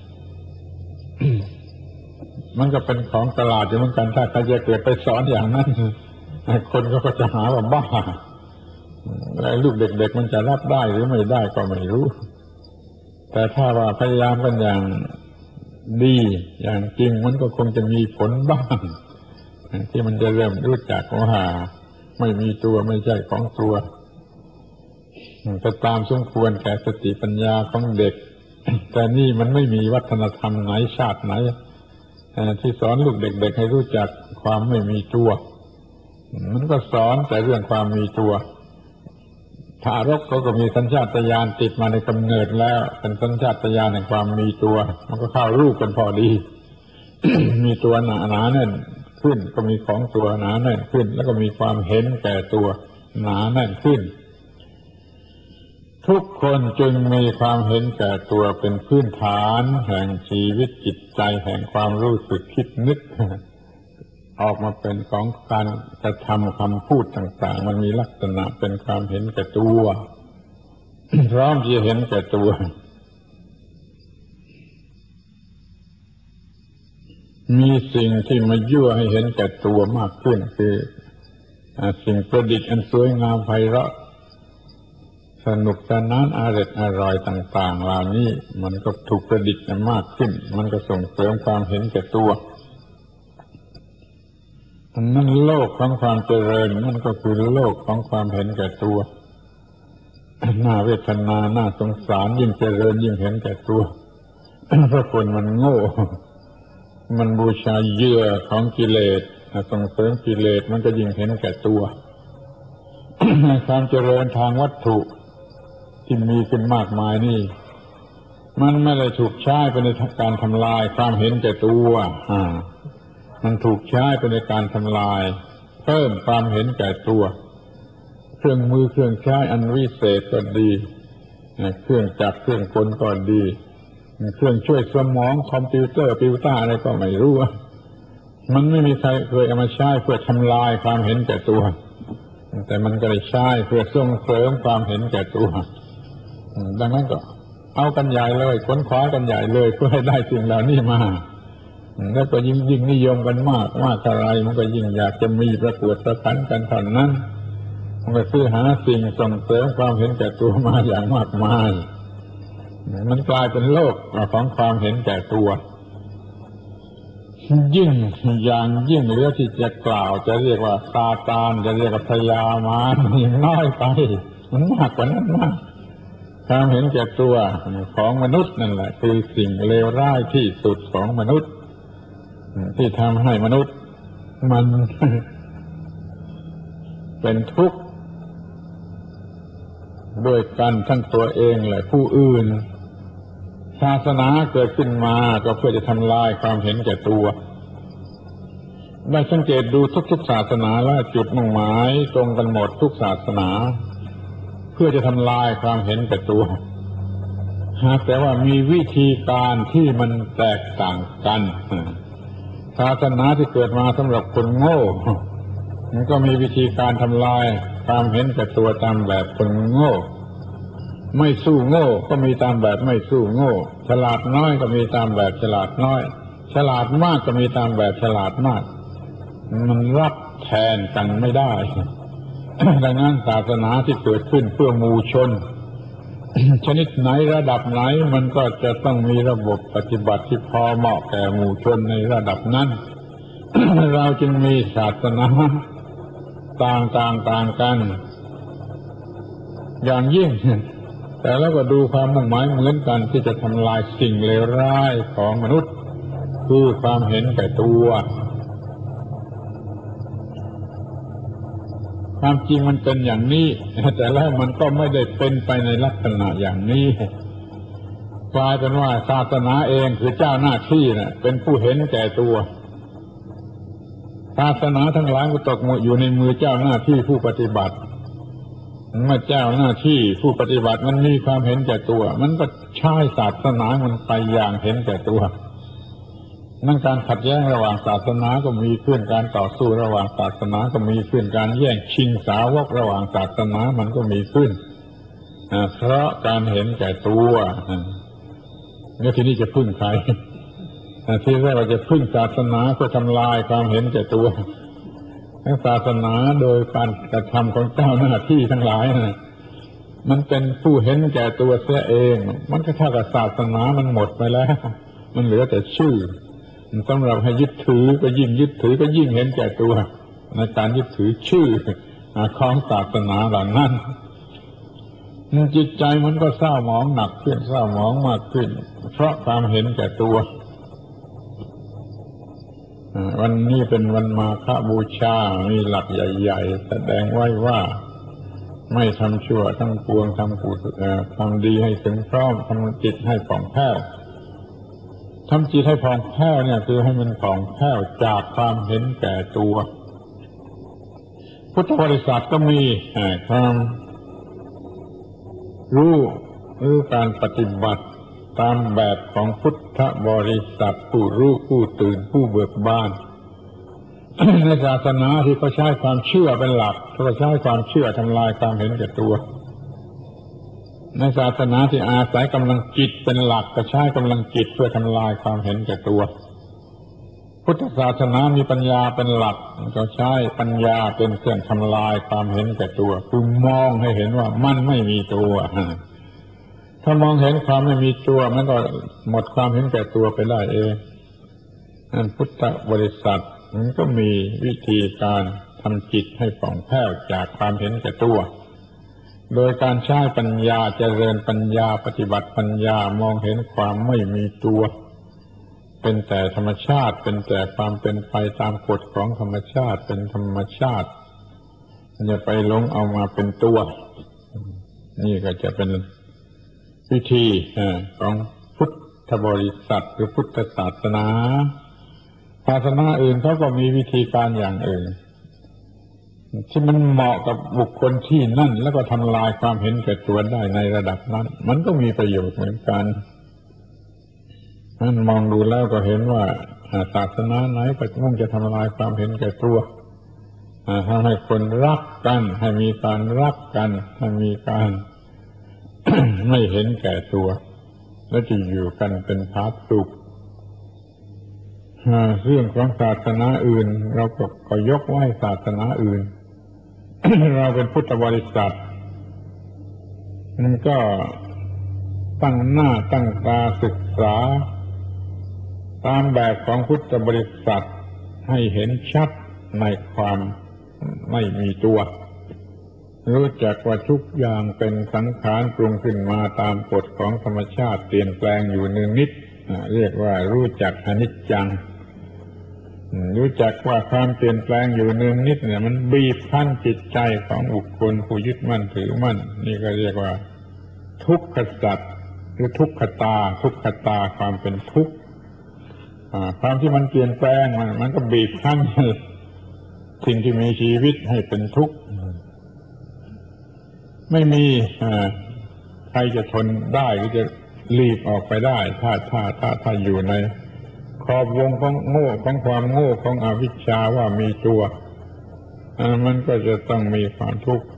S1: มันก็เป็นของตลาดอยู่เหมือนกันถ้าใครจะเกิดไปสอนอย่างนั้นคนก็จะหาว่าบ้าแล้วลูกเด็กๆมันจะรับได้หรือไม่ได้ก็ไม่รู้แต่ถ้าว่าพยายามกันอย่างดีอย่างจริงมันก็คงจะมีผลบ้างที่มันจะเริ่มรู้จักว่าไม่มีตัวไม่ใช่ของตัวก็ตามสมควรแก่สติปัญญาของเด็กแต่นี่มันไม่มีวัฒนธรรมไหนชาติไหนที่สอนลูกเด็กๆให้รู้จักความไม่มีตัวมันก็สอนแต่เรื่องความมีตัวทารกเขาก็มีสัญชาตญาณติดมาในกำเนิดแล้วเป็นสัญชาตญาณแห่งความมีตัวมันก็เข้ารูปกันพอดี มีตัวหนาแน่นขึ้นก็มีของตัวหนาแน่นขึ้นแล้วก็มีความเห็นแก่ตัวหนาแน่นขึ้นทุกคนจึงมีความเห็นแก่ตัวเป็นพื้นฐานแห่งชีวิตจิตใจแห่งความรู้สึกคิดนึกออกมาเป็นของการกระทำคำพูดต่างๆมันมีลักษณะเป็นความเห็นแก่ตัว พร้อมที่จะเห็นแก่ตัวมีสิ่งที่มายั่วให้เห็นแก่ตัวมากขึ้นคือสิ่งประดิษฐ์อันสวยงามไพเราะสนุกสนานอร่อยต่างๆเหล่านี้มันก็ถูกประดิษฐ์มากขึ้นมันก็ส่งเสริมความเห็นแก่ตัวอันนั้นโลกของความเจริญมันก็คือโลกของความเห็นแก่ตัวน่าเวทนาน่าสงสารยิ่งเจริญยิ่งเห็นแก่ตัว เพราะคนมันโง่มันบูชาเหยื่อของกิเลสส่งเสริมกิเลสมันก็ยิ่งเห็นแก่ตัว ความเจริญทางวัตถุที่มีขึ้นมากมายนี่มันไม่ได้ถูกใช้ไปในการทำลายความเห็นแก่ตัวมันถูกใช้ไปในการทำลายเพิ่มความเห็นแก่ตัวเครื่องมือเครื่องใช้อันวิเศษก็ดีเครื่องจักรเครื่องกลก็ดีเครื่องช่วยสมองคอมพิวเตอร์อะไรก็ไม่รู้มันไม่มีใครเคยเอามาใช้เพื่อทำลายความเห็นแก่ตัวแต่มันก็ได้ใช้เพื่อส่งเสริมความเห็นแก่ตัวดังนั้นก็เอากันใหญ่เลยค้นคว้ากันใหญ่เลยเพื่อให้ได้สิ่งเหล่านี้มาแล้วก็ยิ่งนิยมกันมากเท่าไรมันก็ยิ่งอยากจะมีประกวดประชันกันเท่านั้นมันก็ซื้อหาสิ่งส่งเสริมความเห็นแก่ตัวมาอย่างมากมายมันกลายเป็นโลกของความเห็นแก่ตัวยิ่งอย่างยิ่งเหลือที่จะกล่าวจะเรียกว่าซาตานจะเรียกว่าพยามารยังน้อยไปมันมากกว่านั้นมากความเห็นแก่ตัวของมนุษย์นั่นแหละคือสิ่งเลวร้ายที่สุดของมนุษย์ที่ทำให้มนุษย์มัน เป็นทุกข์ด้วยกันทั้งตัวเองและผู้อื่นศาสนาเกิดขึ้นมาก็เพื่อจะทำลายความเห็นแก่ตัวได้สังเกตดูทุกๆศาสนาและจุดมุ่งหมายตรงกันหมดทุกศาสนาเพื่อจะทำลายความเห็นแก่ตัวหากแต่ว่ามีวิธีการที่มันแตกต่างกันศาสนาที่เกิดมาสำหรับคนโง่มันก็มีวิธีการทำลายความเห็นแก่ตัวตามแบบคนโง่ไม่สู้โง่ก็มีตามแบบไม่สู้โง่ฉลาดน้อยก็มีตามแบบฉลาดน้อยฉลาดมากก็มีตามแบบฉลาดมากมันรับแทนกันไม่ได้ ดังนั้นศาสนาที่เกิดขึ้นเพื่อหมู่ชน ชนิดไหนระดับไหนมันก็จะต้องมีระบบปฏิบัติที่พอเหมาะแก่หมู่ชนในระดับนั้น เราจึงมีศาสนาต่างกันอย่างยิ่งแต่แล้วก็ดูความมุ่งหมายเหมือนกันที่จะทำลายสิ่งเลวร้ายของมนุษย์คือความเห็นแก่ตัวความจริงมันเป็นอย่างนี้แต่แล้วมันก็ไม่ได้เป็นไปในลักษณะอย่างนี้กลายเป็นว่าศาสนาเองคือเจ้าหน้าที่น่ะเป็นผู้เห็นแก่ตัวศาสนาทั้งหลายก็ตกอยู่ในมือเจ้าหน้าที่ผู้ปฏิบัติเมื่อเจ้าหน้าที่ผู้ปฏิบัติมันมีความเห็นแก่ตัวมันก็ใช้ศาสนามันไปอย่างเห็นแก่ตัวนั่นการขัดแย้งระหว่างศาสนาก็มีขึ้นการต่อสู้ระหว่างศาสนาก็มีขึ้นการแย่งชิงสาวกระหว่างศาสนามันก็มีขึ้นเพราะการเห็นแก่ตัวแล้วทีนี้จะพึ่งใครที่แรกเราจะพึ่งศาสนาเพื่อทำลายความเห็นแก่ตัวทั้งศาสนาโดยการกระทำของเจ้าหน้าที่ทั้งหลายมันเป็นผู้เห็นแก่ตัวเสียเองมันก็เท่ากับศาสนามันหมดไปแล้วมันเหลือแต่ชื่อสำหรับให้ยึดถือก็ยิ่งยึดถือก็ยิ่งเห็นแก่ตัวในการยึดถือชื่อของศาสนาเหล่านั้นจิตใจมันก็เศร้าหมองหนักขึ้นเศร้าหมองมากขึ้นเพราะความเห็นแก่ตัววันนี้เป็นวันมาฆบูชามีหลักใหญ่ๆแสดงไว้ว่าไม่ทำชั่วทั้งปวงทำดีให้ถึงพร้อมทำจิตให้ผ่องแผ้วทำจิตให้ผ่องแผ้วเนี่ยคือให้มันผ่องแผ้วจากความเห็นแก่ตัวพุทธบริษัทก็มีความรู้หรือการปฏิบัติตามแบบของพุทธบริษัทผู้รู้ผู้ตื่นผู้เบิกบาน ในศาสนาที่เขาใช้ความเชื่อเป็นหลักเขาใช้ความเชื่อทำลายความเห็นแก่ตัวในศาสนาที่อาศัยกำลังจิตเป็นหลักก็ใช้กำลังจิตเพื่อทำลายความเห็นแก่ตัวพุทธศาสนามีปัญญาเป็นหลักก็ใช้ปัญญาเป็นเครื่องทำลายความเห็นแก่ตัวคือมองให้เห็นว่ามันไม่มีตัวถ้ามองเห็นความไม่มีตัวมันก็หมดความเห็นแก่ตัวไปได้เองนั่นพุทธบริษัทมันก็มีวิธีการทำจิตให้ผ่องแผ้วจากความเห็นแก่ตัวโดยการใช้ปัญญาเจริญปัญญาปฏิบัติปัญญามองเห็นความไม่มีตัวเป็นแต่ธรรมชาติเป็นแต่ความเป็นไปตามกฎของธรรมชาติเป็นธรรมชาติอย่าไปหลงเอามาเป็นตัวนี่ก็จะเป็นวิธีของพุทธบริษัทหรือพุทธศาสนาศาสนาอื่นเขาก็มีวิธีการอย่างอื่นที่มันเหมาะกับบุคคลที่นั่นแล้วก็ทำลายความเห็นแก่ตัวได้ในระดับนั้นมันก็มีประโยชน์เหมือนกันนั่นมองดูแล้วก็เห็นว่าศาสนาไหนก็มุ่งจะทำลายความเห็นแก่ตัวทำให้คนรักกันให้มีการรักกันให้มีการ ไม่เห็นแก่ตัวและจะอยู่กันเป็นผาสุกเรื่องของศาสนาอื่นเราก็ยกไว้ศาสนาอื่น เราเป็นพุทธบริษัทมันก็ตั้งหน้าตั้งตาศึกษาตามแบบของพุทธบริษัทให้เห็นชัดในความไม่มีตัวรู้จักว่าทุกอย่างเป็นสังขารปรุงขึ้นมาตามกฎของธรรมชาติเปลี่ยนแปลงอยู่เนืองนิดเรียกว่ารู้จักอนิจจังรู้จักว่าความเปลี่ยนแปลงอยู่เนืองนิดเนี่ยมันบีบคั้นจิตใจของบุคคลผู้ยึดมั่นถือมั่นนี่ก็เรียกว่าทุกขสัจหรือทุกขตาทุกขตาความเป็นทุกข์ความที่มันเปลี่ยนแปลงมันก็บีบคั้นสิ่งที่มีชีวิตให้เป็นทุกข์ไม่มีใครจะทนได้หรือจะหลีกออกไปได้ถ้าอยู่ในขอบวงของโง่ของความโง่ของอวิชชาว่ามีตัวมันก็จะต้องมีความทุกข์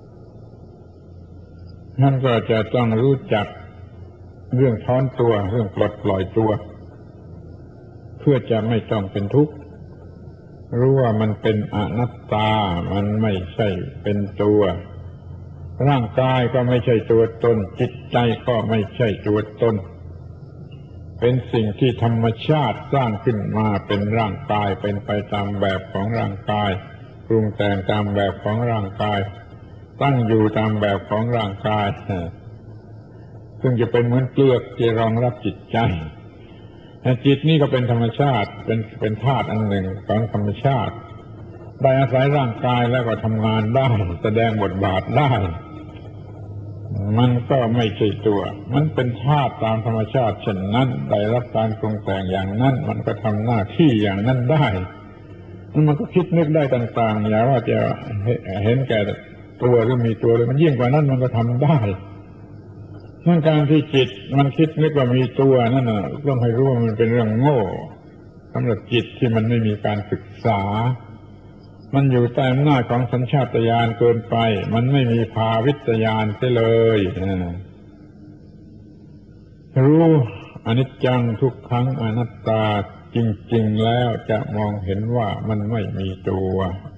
S1: นั่นก็จะต้องรู้จักเรื่องถอนตัวเรื่องปลดปล่อยตัวเพื่อจะไม่ต้องเป็นทุกข์รู้ว่ามันเป็นอนัตตามันไม่ใช่เป็นตัวร่างกายก็ไม่ใช่ตัวตนจิตใจก็ไม่ใช่ตัวตนเป็นสิ่งที่ธรรมชาติสร้างขึ้นมาเป็นร่างกายเป็นไปตามแบบของร่างกายปรุงแต่งตามแบบของร่างกายตั้งอยู่ตามแบบของร่างกายซึ่งจะเป็นเหมือนเปลือกที่รองรับจิตใจจิตนี่ก็เป็นธรรมชาติเป็นธาตุอันหนึ่งของธรรมชาติได้อาศัยร่างกายแล้วก็ทำงานได้แสดงบทบาทได้มันก็ไม่ใช่ตัวมันเป็นธาตุตามธรรมชาติเช่นนั้นได้รับการปรุงแต่งอย่างนั้นมันก็ทำหน้าที่อย่างนั้นได้มันก็คิดนึกได้ต่างๆอย่าว่าจะเห็นแก่ตัวหรือมีตัวเลยมันยิ่งกว่านั้นมันก็ทำได้นั่นการที่จิตมันคิดนึกว่ามีตัวนั่นน่ะต้องให้รู้ว่ามันเป็นเรื่องโง่สำหรับจิตที่มันไม่มีการศึกษามันอยู่ใต้อำนาจของสัญชาตญาณเกินไปมันไม่มีภาวิตญาณเสียเลยรู้อนิจจังทุกขังอนัตตาจริงๆแล้วจะมองเห็นว่ามันไม่มีตัว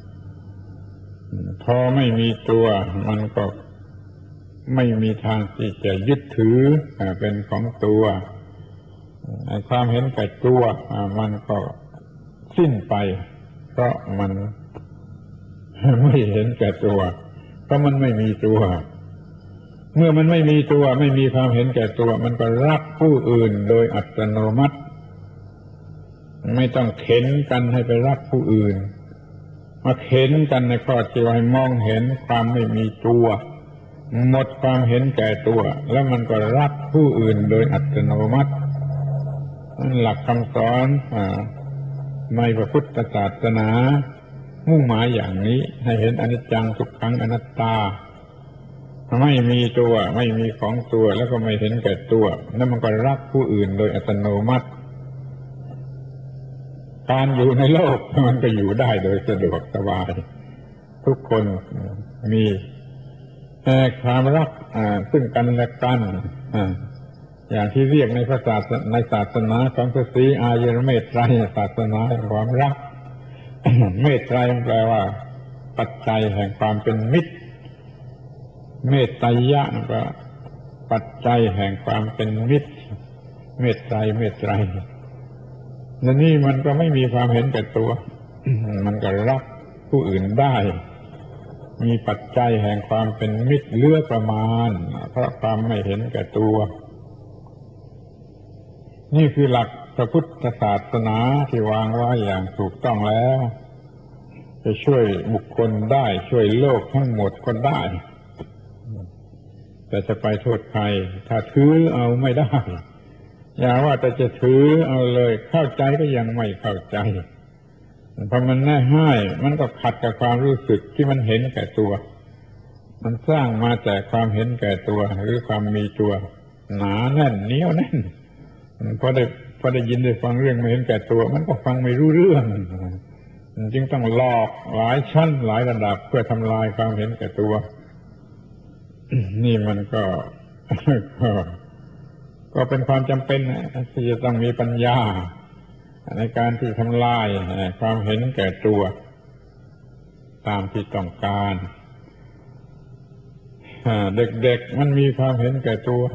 S1: พอไม่มีตัวมันก็ไม่มีทางที่จะยึดถือเป็นของตัวความเห็นแก่ตัวมันก็สิ้นไปเพราะมันไม่เห็นแก่ตัวเพราะมันไม่มีตัวเมื่อมันไม่มีตัวไม่มีความเห็นแก่ตัวมันก็รักผู้อื่นโดยอัตโนมัติไม่ต้องเข็นกันให้ไปรักผู้อื่นมาเข็นกันในข้อที่ว่าให้มองเห็นความไม่มีตัวหมดความเห็นแก่ตัวแล้วมันก็รักผู้อื่นโดยอัตโนมัติหลักคำสอนในพระพุทธศาสนามุ่งหมายอย่างนี้ให้เห็นอนิจจังทุกขังอนัตตาไม่มีตัวไม่มีของตัวแล้วก็ไม่เห็นแก่ตัวแล้วมันก็รักผู้อื่นโดยอัตโนมัติการอยู่ในโลกมันก็อยู่ได้โดยสะดวกสบายทุกคนมีความรักซึ่งกันและกันอย่างที่เรียกในศาสนาของพระศรีอริยเมตไตรศาสนาแห่งความรัก เมตไตรแปลว่าปัจจัยแห่งความเป็นมิตรเมตไตรยะก็ปัจจัยแห่งความเป็นมิตรเมตไตรและนี่มันก็ไม่มีความเห็นแก่ตัว มันก็รักผู้อื่นได้มีปัจจัยแห่งความเป็นมิตรเหลือประมาณเพราะความไม่เห็นแก่ตัวนี่คือหลักพระพุทธศาสนาที่วางไว้อย่างถูกต้องแล้วจะช่วยบุคคลได้ช่วยโลกทั้งหมดก็ได้แต่จะไปโทษใครถ้าถือเอาไม่ได้อย่าว่าแต่จะถือเอาเลยเข้าใจก็ยังไม่เข้าใจเพราะมันแน่ให้มันก็ขัดกับความรู้สึกที่มันเห็นแก่ตัวมันสร้างมาแต่ความเห็นแก่ตัวหรือความมีตัวหนาแน่นเหนียวแน่นพอได้ยินได้ฟังเรื่องไม่เห็นแก่ตัวมันก็ฟังไม่รู้เรื่องจึงต้องหลอกหลายชั้นหลายระดับเพื่อทำลายความเห็นแก่ตัวนี่มันก็เป็นความจำเป็นที่จะต้องมีปัญญาในการที่ทำลายความเห็นแก่ตัวตามที่ต้องการเด็กๆมันมีความเห็นแก่ตัว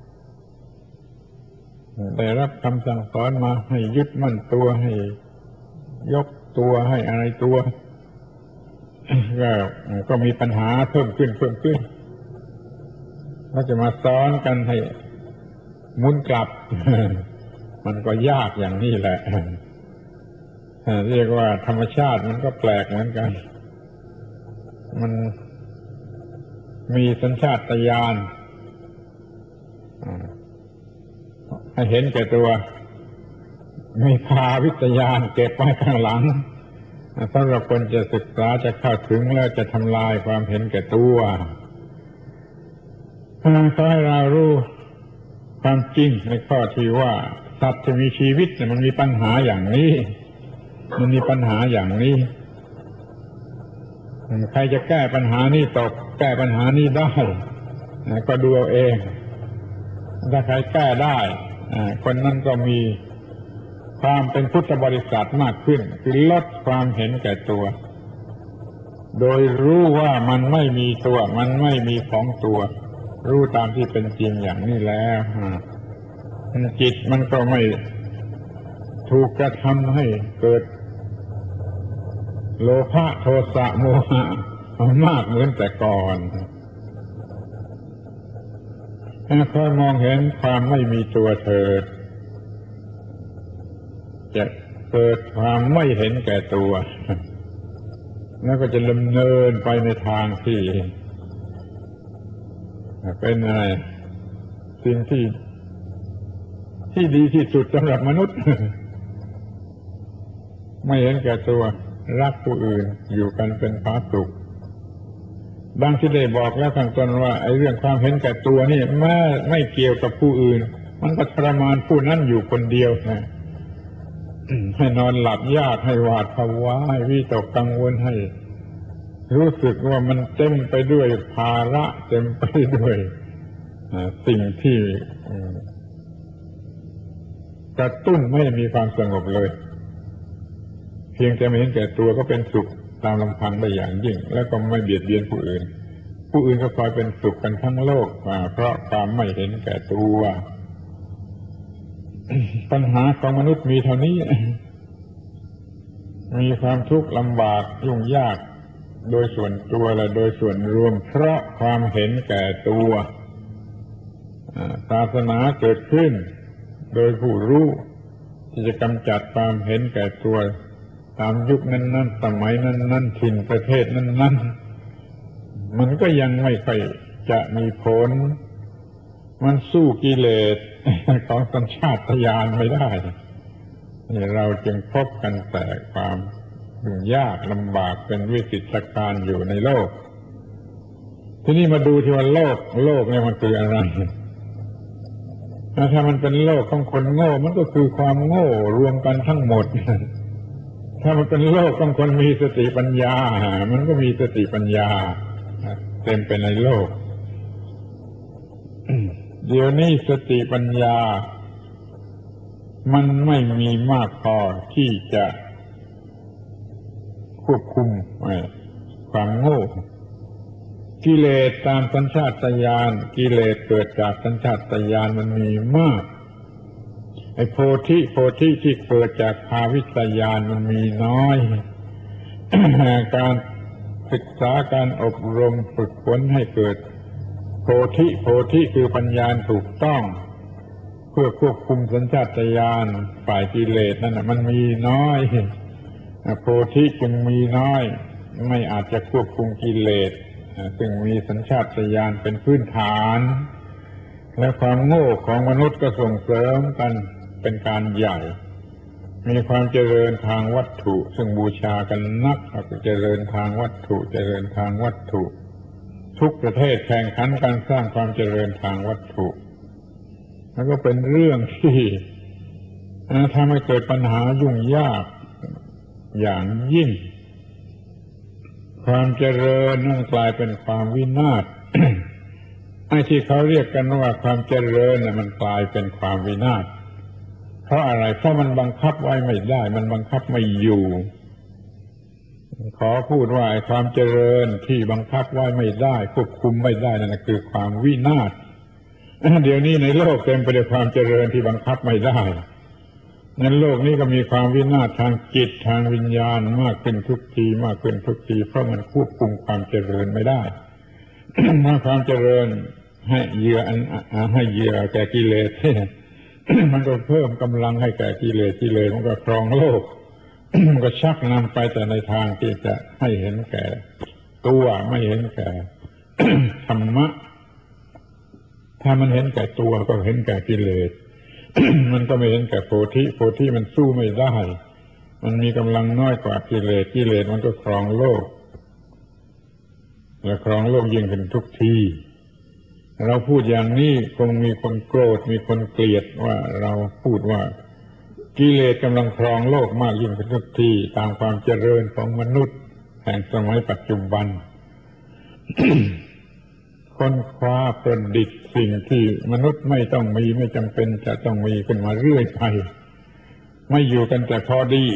S1: ได้รับคำสั่งสอนมาให้ยึดมั่นตัวให้ยกตัวให้อะไรตัวก็มีปัญหาเพิ่มขึ้นเราจะมาสอนกันให้หมุนกลับมันก็ยากอย่างนี้แหละเรียกว่าธรรมชาติมันก็แปลกเหมือนกันมันมีสัญชาตญาณให้เห็นแก่ตัวมีภาวิทยานเก็บไว้ข้างหลังสำหรับคนจะศึกษาจะเข้าถึงแล้วจะทำลายความเห็นแก่ตัวขอให้เรารู้ความจริงในข้อที่ว่าสัตว์ที่มีชีวิตเนี่ยมันมีปัญหาอย่างนี้มันมีปัญหาอย่างนี้ใครจะแก้ปัญหานี้ตกแก้ปัญหานี้ได้ก็ดูเอาเองถ้าใครแก้ได้คนนั้นก็มีความเป็นพุทธบริษัทมากขึ้นคือลดความเห็นแก่ตัวโดยรู้ว่ามันไม่มีตัวมันไม่มีของตัวรู้ตามที่เป็นจริงอย่างนี้แล้วจิตมันก็ไม่ถูกกระทำให้เกิดโลภะโทสะโมหะมากเหมือนแต่ก่อนค่อยมองเห็นความไม่มีตัวเถิดจะเกิดความไม่เห็นแก่ตัวแล้วก็จะดำเนินไปในทางที่เป็นอะไรสิ่งที่ดีที่สุดสำหรับมนุษย์ไม่เห็นแก่ตัวรักผู้อื่นอยู่กันเป็นผาสุกดังที่ได้บอกแล้วข้างต้นว่าไอ้เรื่องความเห็นแก่ตัวนี่ไม่เกี่ยวกับผู้อื่นมันก็ทรมานผู้นั้นอยู่คนเดียวนะให้นอนหลับยากให้หวาดภาวะให้วิตกกังวลให้รู้สึกว่ามันเต็มไปด้วยภาระเต็มไปด้วยสิ่งที่กระตุ้นไม่ให้มีความสงบเลยเพียงแต่ไม่เห็นแก่ตัวก็เป็นสุขตามลำพังได้อย่างยิ่งแล้วก็ไม่เบียดเบียนผู้อื่นผู้อื่นก็พลอยเป็นสุขกันทั้งโลกเพราะความไม่เห็นแก่ตัวปัญหาของมนุษย์มีเท่านี้มีความทุกข์ลำบากยุ่งยากโดยส่วนตัวและโดยส่วนรวมเพราะความเห็นแก่ตัวศาสนาเกิดขึ้นโดยผู้รู้ที่จะกำจัดความเห็นแก่ตัวตามยุคนั้นๆสมัยนั้นๆถิ่นประเทศนั้นๆมันก็ยังไม่ค่อยจะมีผลมันสู้กิเลสของสัญชาตญาณไม่ได้เราจึงพบกันแต่ความยุ่งยากลำบากเป็นวิกฤตการณ์อยู่ในโลกทีนี้มาดูที่ว่าโลกเนี่ยมันคืออะไรถ้ามันเป็นโลกของคนโง่มันก็คือความโง่รวมกันทั้งหมดถ้ามันเป็นโลกของคนมีสติปัญญามันก็มีสติปัญญาเต็มไปในโลกเดี๋ยวนี้สติปัญญามันไม่มีมากพอที่จะควบคุมความโง่กิเลสตามสัญชาตญาณกิเลสเกิดจากสัญชาตญาณมันมีมากไอ้โพธิที่เกิดจากภาวิตญาณมันมีน้อย การศึกษาการอบรมฝึกฝนให้เกิดโพธิคือปัญญาถูกต้องเพื่อควบคุมสัญชาตญาณฝ่ายกิเลสนั่นมันมีน้อยโพธิจึงมีน้อยไม่อาจจะควบคุมกิเลสซึ่งมีสัญชาตญาณเป็นพื้นฐานและความโง่ของมนุษย์ก็ส่งเสริมกันเป็นการใหญ่มีความเจริญทางวัตถุซึ่งบูชากันนักเจริญทางวัตถุเจริญทางวัตถุทุกประเทศแข่งขันการสร้างความเจริญทางวัตถุแล้วก็เป็นเรื่องที่ทำให้เกิดปัญหายุ่งยากอย่างยิ่งความเจริญนั่นกลายเป็นความวินาศ ไอ้ที่เขาเรียกกันว่าความเจริญมันกลายเป็นความวินาศเพราะอะไรเพราะมันบังคับไว้ไม่ได้มันบังคับไม่อยู่ขอพูดว่าความเจริญที่บังคับไว้ไม่ได้ควบคุมไม่ได้นั่นคือความวินาศเดี๋ยวนี้ในโลกเต็มไปด้วยความเจริญที่บังคับไม่ได้ในโลกนี้ก็มีความวินาศทางจิตทางวิญญาณมากขึ้นทุกทีเพราะมันควบคุมความเจริญไม่ได้ เมื่อความเจริญให้เหยื่อแก่กิเลส มันก็เพิ่มกำลังให้แก่กิเลสมันก็ครองโลกก็ชักนำไปแต่ในทางที่จะให้เห็นแก่ตัวไม่เห็นแก่ ธรรมะถ้ามันเห็นแก่ตัวก็เห็นแก่กิเลส มันก็ไม่เห็นแก่โพธิโพธิมันสู้ไม่ได้มันมีกำลังน้อยกว่ากิเลสกิเลสมันก็ครองโลกและครองโลกยิ่งขึ้นทุกทีเราพูดอย่างนี้คงมีคนโกรธมีคนเกลียดว่าเราพูดว่ากิเลสกำลังครองโลกมากยิ่งขึ้นทุกทีตามความเจริญของมนุษย์แห่งสมัยปัจจุบัน ค้นคว้าประดิษฐ์สิ่งที่มนุษย์ไม่ต้องมีไม่จำเป็นจะต้องมีขึ้นมาเรื่อยไปไม่อยู่กันแต่พอดี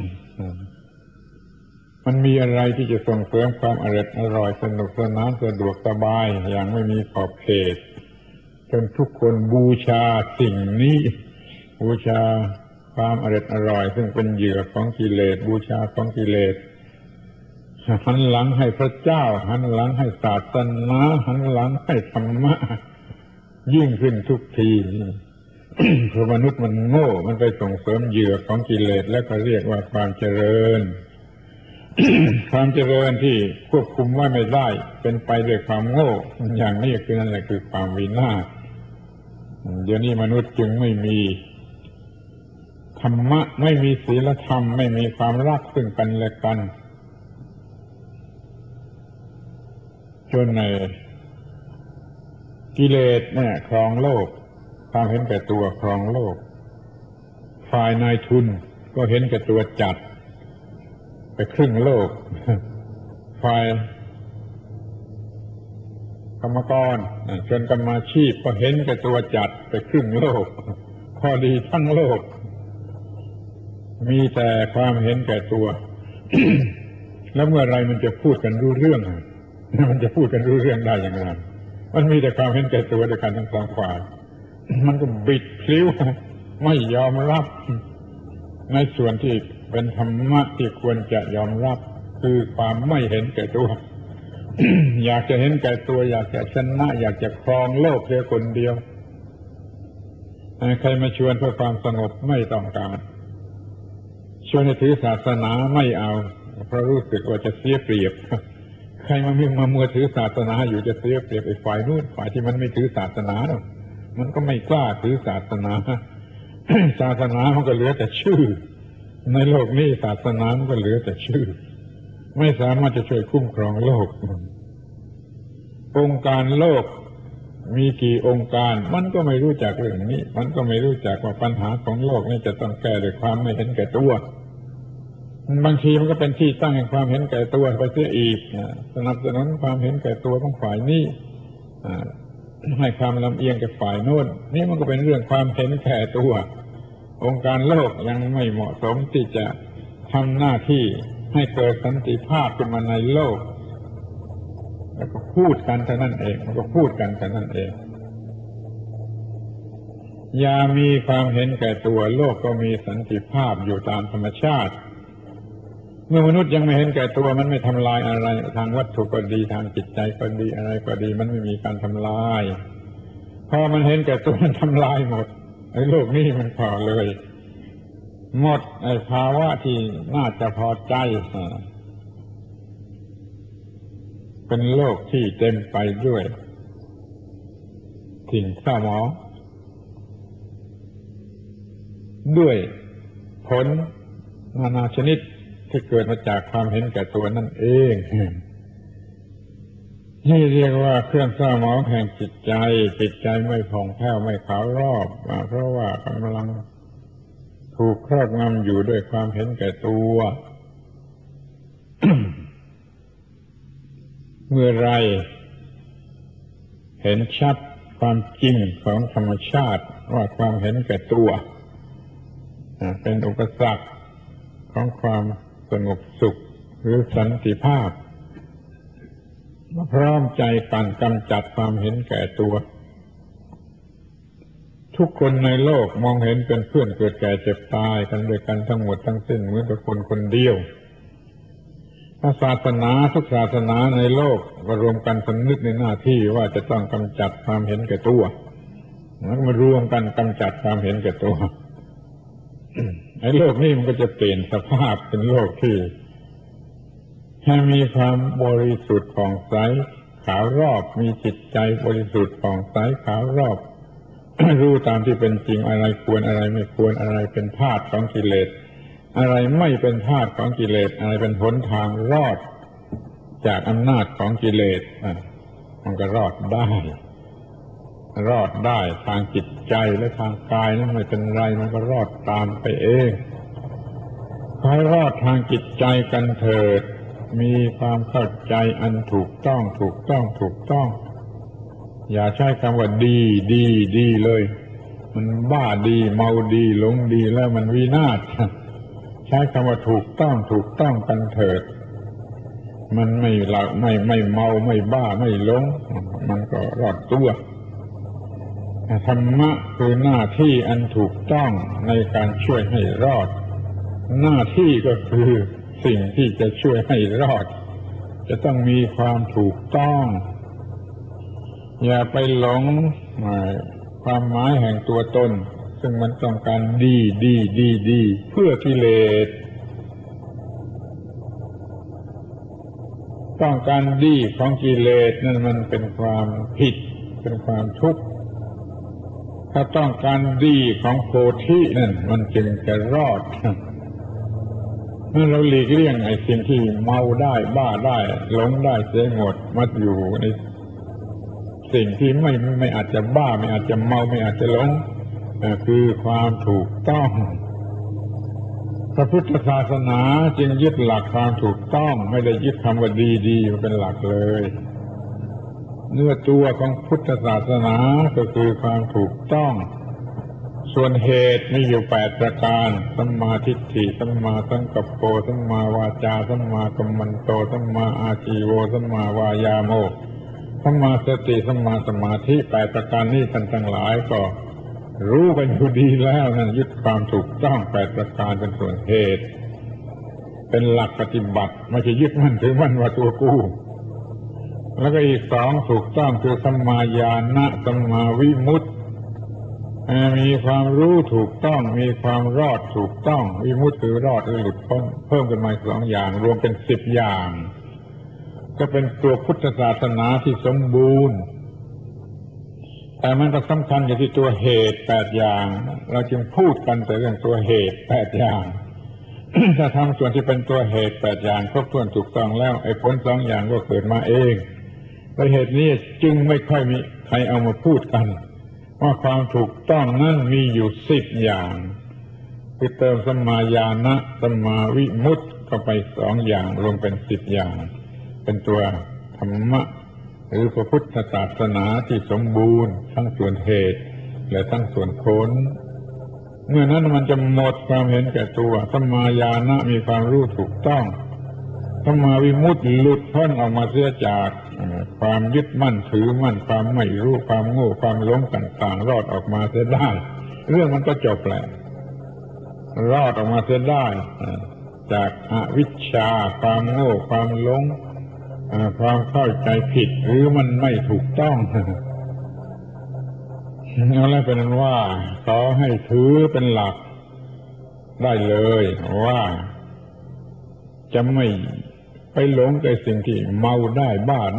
S1: มันมีอะไรที่จะส่งเสริมความอร่อยสนุกสนานสะดวกสบายอย่างไม่มีขอบเขตจนทุกคนบูชาสิ่งนี้บูชาความอร่อยซึ่งเป็นเหยื่อของกิเลสบูชาของกิเลสหันหลังให้พระเจ้าหันหลังให้ศาสนาหันหลังให้ธรรมะยิ่งขึ้นทุกที เพราะมนุษย์มันโง่มันไปส่งเสริมเหยื่อของกิเลสแล้วก็เรียกว่าความเจริญ ความเจริญที่ควบคุมไว้ไม่ได้เป็นไปด้วยความโง่อย่างนี้คือนั่นแหละคือความวินาศเดี๋ยวนี้มนุษย์จึงไม่มีธรรมะไม่มีศีลธรรมไม่มีความรักซึ่งกันและกันจนในกิเลสเนี่ยครองโลกความเห็นแก่ตัวครองโลกฝ่ายนายทุนก็เห็นแก่ตัวจัดไปครึ่งโลก ฝ่ายกรรมกรจนกรรมาชีพก็เห็นแก่ตัวจัดไปครึ่งโลกพอดีทั้งโลกมีแต่ความเห็นแก่ตัว แล้วเมื่อไรมันจะพูดกันรู้เรื่องมันจะพูดกันรู้เรื่องได้อย่างไรมันมีแต่ความเห็นแก่ตัวด้วยกันทั้งสองฝ่ายมันก็บิดพลิ้วไม่ยอมรับในส่วนที่เป็นธรรมะที่ควรจะยอมรับคือความไม่เห็นแก่ตัว อยากจะเห็นแก่ตัวอยากจะชนะอยากจะครองโลกเพียงคนเดียวใครมาชวนเพื่อความสงบไม่ต้องการชวนให้ถือศาสนาไม่เอาเพราะรู้สึกว่าจะเสียเปรียบใครมามัวถือศาสนาอยู่จะเสียเปรียบไอ้ฝ่ายนู้นฝ่ายที่มันไม่ถือศาสนาหรอกมันก็ไม่กล้าถือศาสนา ศาสนามันก็เหลือแต่ชื่อในโลกนี้ศาสนามันก็เหลือแต่ชื่อไม่สามารถจะช่วยคุ้มครองโลกองค์การโลกมีกี่องค์การมันก็ไม่รู้จักเรื่องนี้มันก็ไม่รู้จักว่าปัญหาของโลกนี้จะต้องแก้ด้วยความไม่เห็นแก่ตัวบางทีมันก็เป็นที่ตั้งแห่งความเห็นแก่ตัวไปเสียอีกสนับสนุนความเห็นแก่ตัวของฝ่ายนี้ให้ความลำเอียงกับฝ่ายโน้นนี่มันก็เป็นเรื่องความเห็นแก่ตัวองค์การโลกยังไม่เหมาะสมที่จะทำหน้าที่ให้เกิดสันติภาพขึ้นมาในโลกแล้วก็พูดกันเท่านั้นเองมันก็พูดกันเท่านั้นเองอย่ามีความเห็นแก่ตัวโลกก็มีสันติภาพอยู่ตามธรรมชาติเมื่อมนุษย์ยังไม่เห็นแก่ตัวมันไม่ทำลายอะไรทางวัตถุก็ดีทางจิตใจก็ดีอะไรก็ดีมันไม่มีการทำลายพอมันเห็นแก่ตัวมันทำลายหมดไอ้โลกนี้มันพอเลยหมดไอ้ภาวะที่น่าจะพอใจเป็นโลกที่เต็มไปด้วยสิ่งเศร้าหมองด้วยผลนานาชนิดที่เกิดมาจากความเห็นแก่ตัวนั่นเองนี่เรียกว่าเครื่องเศร้าหมองแห่งจิตใจจิตใจไม่ผ่องแผ้วไม่ขาวรอบเพราะว่ากำลังถูกครอบงำอยู่ด้วยความเห็นแก่ตัว เมื่อไรเห็นชัดความจริงของธรรมชาติว่าความเห็นแก่ตัวเป็นอุปสรรคของความสงบสุขหรือสันติภาพพร้อมใจกันกำจัดความเห็นแก่ตัวทุกคนในโลกมองเห็นเป็นเพื่อนเกิดแก่เจ็บตายกันด้วยกันทั้งหมดทั้งสิ้นเหมือนกับคนคนเดียวศาสนาทุกศาสนาในโลกก็รวมกันสำนึกในหน้าที่ว่าจะต้องกำจัดความเห็นแก่ตัวแล้วมารวมกันกำจัดความเห็นแก่ตัวไอ้โลกนี้มันก็จะเปลี่ยนสภาพเป็นโลกที่ให้มีความบริสุทธิ์ผ่องใสขาวรอบมีจิตใจบริสุทธิ์ผ่องใสขาวรอบ รู้ตามที่เป็นจริงอะไรควรอะไรไม่ควรอะไรเป็นธาตุของกิเลสอะไรไม่เป็นธาตุของกิเลสอะไรเป็นหนทางรอดจากอำนาจของกิเลสมันก็รอดได้ทางจิตใจและทางกายนั้นไม่เป็นไรมันก็รอดตามไปเองขอให้รอดทางจิตใจกันเถิดมีความเข้าใจอันถูกต้องอย่าใช้คำว่าดีเลยมันบ้าดีเมาดีหลงดีแล้วมันวินาศใช้คำว่าถูกต้องกันเถิดมันไม่เมาไม่บ้าไม่หลงมันก็รอดตัวธรรมะคือหน้าที่อันถูกต้องในการช่วยให้รอดหน้าที่ก็คือสิ่งที่จะช่วยให้รอดจะต้องมีความถูกต้องอย่าไปหลงความหมายแห่งตัวตนซึ่งมันต้องการดีเพื่อกิเลสต้องการดีของกิเลสนั่นมันเป็นความผิดเป็นความทุกข์ถ้าต้องการดีของโพธินั่นมันจึงจะรอดเมื่อเราหลีกเลี่ยงไอ้สิ่งที่เมาได้บ้าได้หลงได้เสียหมดมาอยู่ในสิ่งที่ไม่อาจจะบ้าไม่อาจจะเมาไม่อาจจะหลงคือความถูกต้องพระพุทธศาสนาจึงยึดหลักความถูกต้องไม่ได้ยึดคำว่าดีมาเป็นหลักเลยเนื้อตัวของพุทธศาสนาก็คือความถูกต้องส่วนเหตุมีอยู่8ประการสัมมาทิฏฐิสัมมาสังกัปโปสัมมาวาจาสัมมากัมมันโตสัมมาอาชีโวสัมมาวายาโมสัมมาสติสัมมาสมาธิ8ประการนี้ท่านทั้งหลายก็รู้กันอยู่ดีแล้วนั่นยึดความถูกต้อง8ประการเป็นส่วนเหตุเป็นหลักปฏิบัติไม่ใช่ยึดมั่นถือมั่นว่าตัวกูแล้วก็อีก2ถูกต้องคือสัมมาญาณะสัมมาวิมุตติมีความรู้ถูกต้องมีความรอดถูกต้องวิมุตติคือรอดหรือหลุดพ้นเพิ่มกันมา2อย่างรวมเป็น10อย่างก็เป็นตัวพุทธศาสนาที่สมบูรณ์แต่มันก็สำคัญอยู่ที่ตัวเหตุ8อย่างเราจึงพูดกันแต่เรื่องตัวเหตุ8อย่าง ถ้าทำส่วนที่เป็นตัวเหตุ8อย่างครบถ้วนถูกต้องแล้วไอ้ผล2อย่างก็เกิดมาเองเพราะเหตุนี้จึงไม่ค่อยมีใครเอามาพูดกันว่าความถูกต้องนั้นมีอยู่10อย่างคือเติมสัมมาญาณะสัมมาวิมุตติเข้าไป2อย่างรวมเป็น10อย่างเป็นตัวธรรมะหรือพระพุทธศาสนาที่สมบูรณ์ทั้งส่วนเหตุและทั้งส่วนผลเมื่อนั้นมันจะหมดความเห็นแก่ตัวสัมมาญาณะมีความรู้ถูกต้องสัมมาวิมุตติหลุดพ้นออกมาเสียจากความยึดมั่นถือมั่นความไม่รู้ความโง่ความหลงต่างๆรอดออกมาเสียได้เรื่องมันก็จบแหละรอดออกมาเสียได้จากอวิชชาความโง่ความหลงความเข้าใจผิดหรือมันไม่ถูกต้องเอาแล้วเป็นว่าขอให้ถือเป็นหลักได้เลยว่าจะไม่ไปหลงในสิ่งที่เมาได้บ้าได้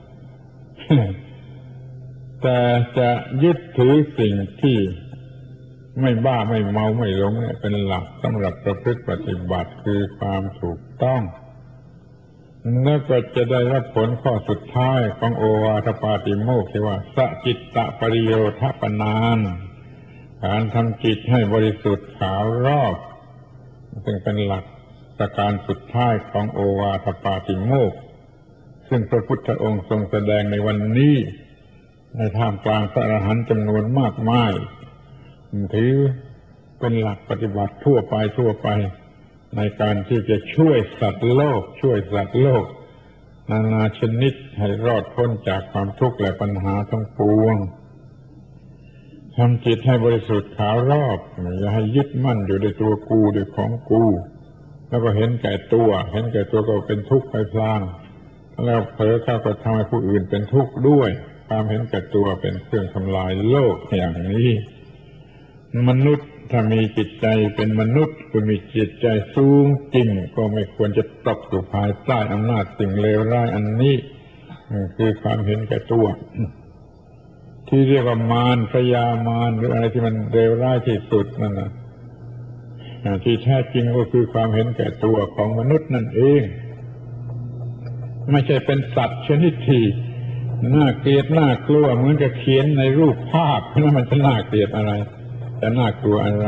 S1: แต่จะยึดถือสิ่งที่ไม่บ้าไม่เมาไม่หลงเนี่ยเป็นหลักสำหรับประพฤติปฏิบัติคือความถูกต้องแล้วก็จะได้รับผลข้อสุดท้ายของโอวาทปาติโมกข์ที่ว่าสัจจิตตปริโยทปนานการทำจิตให้บริสุทธิ์ขาวรอบซึ่งเป็นหลักประการสุดท้ายของโอวาทปาติโมกข์ซึ่งพระพุทธองค์ทรงแสดงในวันนี้ในท่ามกลางพระอรหันต์จำนวนมากมายถือเป็นหลักปฏิบัติทั่วไปในการที่จะช่วยสัตว์โลกนานาชนิดให้รอดพ้นจากความทุกข์และปัญหาทั้งปวงทำจิตให้บริสุทธิ์ขาวรอบอย่าให้ยึดมั่นอยู่ในตัวกูในของกูแล้วก็เห็นแก่ตัวก็เป็นทุกข์ไปพลางแล้วเผลอเข้าก็ทำให้ผู้อื่นเป็นทุกข์ด้วยความเห็นแก่ตัวเป็นเครื่องทำลายโลกอย่างนี้มนุษย์ถ้ามีจิตใจเป็นมนุษย์คือมีจิตใจสูงจริงก็ไม่ควรจะตกอยู่ภายใต้อำนาจสิ่งเลวร้ายอันนี้คือความเห็นแก่ตัวที่เรียกว่ามารพยามารหรืออะไรที่มันเลวร้ายที่สุดนั่นนะที่แท้จริงก็คือความเห็นแก่ตัวของมนุษย์นั่นเองไม่ใช่เป็นสัตว์ชนิดที่น่าเกลียดน่ากลัวเหมือนกับเขียนในรูปภาพแล้วมันจะน่าเกลียดอะไรจะน่ากลัวอะไร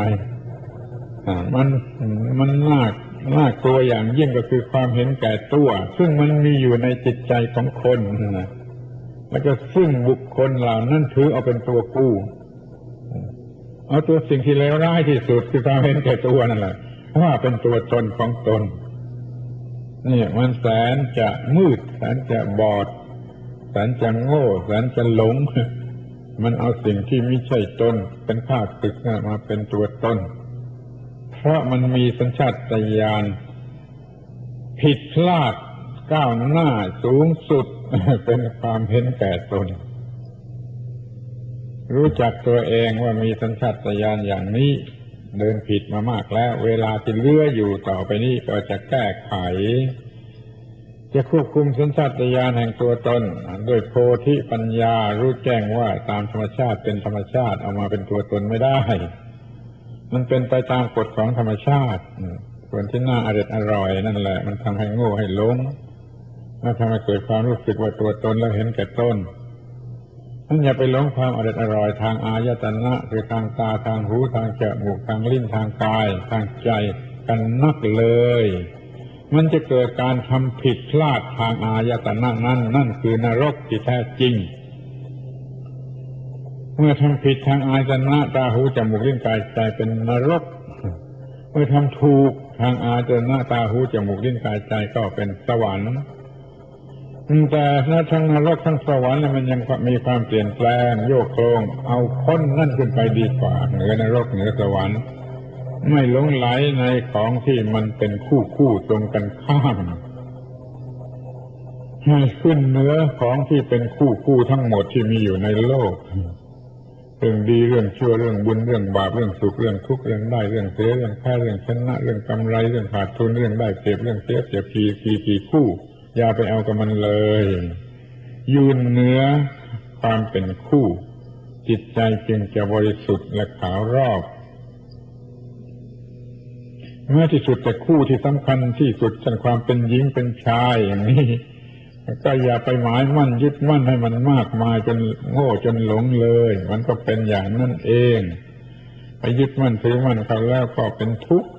S1: มันน่ากลัวอย่างยิ่งก็คือความเห็นแก่ตัวซึ่งมันมีอยู่ในจิตใจของคนนะแล้วก็ซึ่งบุคคลเหล่านั้นถือเอาเป็นตัวกู้เอาตัวสิ่งที่เลวร้ายที่สุดคือความเห็นแก่ตัวนั่นแหละว่าเป็นตัวตนของตนนี่มันแสนจะมืดแสนจะบอดแสนจะโง่แสนจะหลงมันเอาสิ่งที่ไม่ใช่ตนเป็นข้าศึกมาเป็นตัวตนเพราะมันมีสัญชาตญาณผิดพลาดก้าวหน้าสูงสุดเป็นความเห็นแก่ตนรู้จักตัวเองว่ามีสัญชาตญาณอย่างนี้เดินผิดมามากแล้วเวลาที่เหลืออยู่ต่อไปนี้ก็จะแก้ไขจะควบคุมสัญชาตญาณแห่งตัวตนด้วยโพธิปัญญารู้แจ้งว่าตามธรรมชาติเป็นธรรมชาติเอามาเป็นตัวตนไม่ได้มันเป็นไปตามกฎของธรรมชาติส่วนที่น่าอร่อยนั่นแหละมันทำให้โง่ให้หลงแล้วทำให้เกิดความรู้สึกว่าตัวตนแล้วเห็นแก่ตนท่านอย่าไปหลงความอร่อยทางอายตนะคือทางตาทางหูทางจมูกทางลิ้นทางกายทางใจกันนักเลยมันจะเกิดการทำผิดพลาดทางอายตนะนั่นคือนรกที่แท้จริงเมื่อทำผิดทางอายตนะตาหูจมูกลิ้นกายใจเป็นนรกเมื่อทำถูกทางอายตนะตาหูจมูกลิ้นกายใจก็เป็นสวรรค์แต่ทั้งนรกทั้งสวรรค์มันยังมีความเปลี่ยนแปลงโยกโคลงเอาพ้นนั่นขึ้นไปดีกว่าเหนือนรกเหนือสวรรค์ไม่หลงไหลในของที่มันเป็นคู่ตรงกันข้ามให้ขึ้นเหนือของที่เป็นคู่ทั้งหมดที่มีอยู่ในโลกเรื่องดีเรื่องชั่วเรื่องบุญเรื่องบาปเรื่องสุขเรื่องทุกข์เรื่องได้เรื่องเสียเรื่องแพ้เรื่องชนะเรื่องกำไรเรื่องขาดทุนเรื่องได้เปรียบเรื่องเสียเปรียบกี่คู่อย่าไปเอากับมันเลยยืนเหนือความเป็นคู่จิตใจจึงจะบริสุทธิ์และขาวรอบแม้ที่สุดแต่คู่ที่สำคัญที่สุดเช่นความเป็นหญิงเป็นชายอย่างนี้ก็อย่าไปหมายมั่นยึดมั่นให้มันมากมายจนโง่จนหลงเลยมันก็เป็นอย่างนั้นเองไปยึดมั่นถือมั่นเขาแล้วก็เป็นทุกข์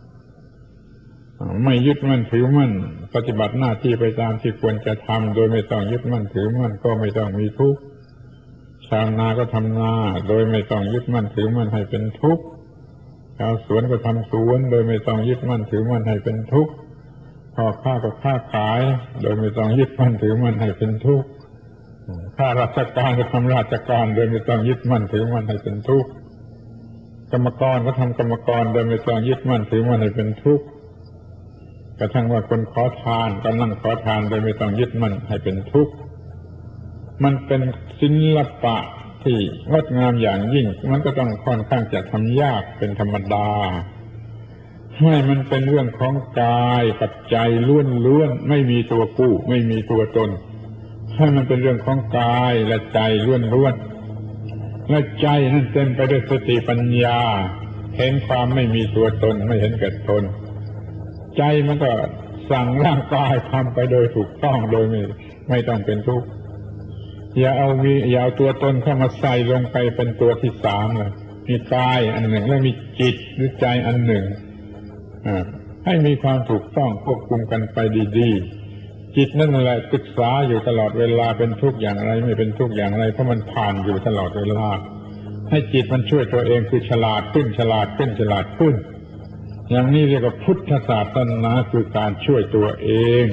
S1: ไม่ยึดมั่นถือมั่นปฏิบัติหน้าที่ไปตามที่ควรจะทำโดยไม่ต้องยึดมั่นถือมั่นก็ไม่ต้องมีทุกข์ชาวนาก็ทำนาโดยไม่ต้องยึดมั่นถือมั่นให้เป็นทุกข์ชาวสวนก็ทำสวนโดยไม่ต้องยึดมั่นถือมั่นให้เป็นทุกข์พ่อค้าก็ค้าขายโดยไม่ต้องยึดมั่นถือมั่นให้เป็นทุกข์ข้าราชการก็ทำราชการโดยไม่ต้องยึดมั่นถือมั่นให้เป็นทุกข์กรรมกรก็ทำกรรมกรโดยไม่ต้องยึดมั่นถือมั่นให้เป็นทุกข์กระทั่งว่าคนขอทานก็นั่งขอทานโดยไม่ต้องยึดมั่นให้เป็นทุกข์มันเป็นศิลปะที่งดงามอย่างยิ่งมันก็ต้องค่อนข้างจะทำยากเป็นธรรมดาให้มันเป็นเรื่องของกายกับใจล้วนๆไม่มีตัวกู้ไม่มีตัวตนให้มันเป็นเรื่องของกายและใจล้วนๆและใจนั่นเต็มไปด้วยสติปัญญาเห็นความไม่มีตัวตนไม่เห็นแก่ตนใจมันก็สั่งร่างกายทำไปโดยถูกต้องโดยไม่ต้องเป็นทุกข์อย่าเอาตัวตนเข้ามาใส่ลงไปเป็นตัวที่สามเลยมีกายอันหนึ่งและมีจิตหรือใจอันหนึ่งให้มีความถูกต้องควบคุมกันไปดีๆจิตนั่นแหละศึกษาอยู่ตลอดเวลาเป็นทุกข์อย่างไรไม่เป็นทุกข์อย่างไรเพราะมันผ่านอยู่ตลอดเวลาให้จิตมันช่วยตัวเองคือฉลาดขึ้นอย่างนี้เรียกว่าพุทธศาสนาคือการช่วยตัวเอง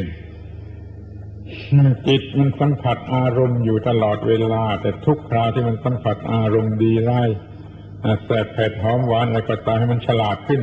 S1: จิตมันสัมผัสอารมณ์อยู่ตลอดเวลาแต่ทุกคราวที่มันสัมผัสอารมณ์ดีร้ายแสบเผ็ดหอมหวานอะไรก็ตามให้มันฉลาดขึ้น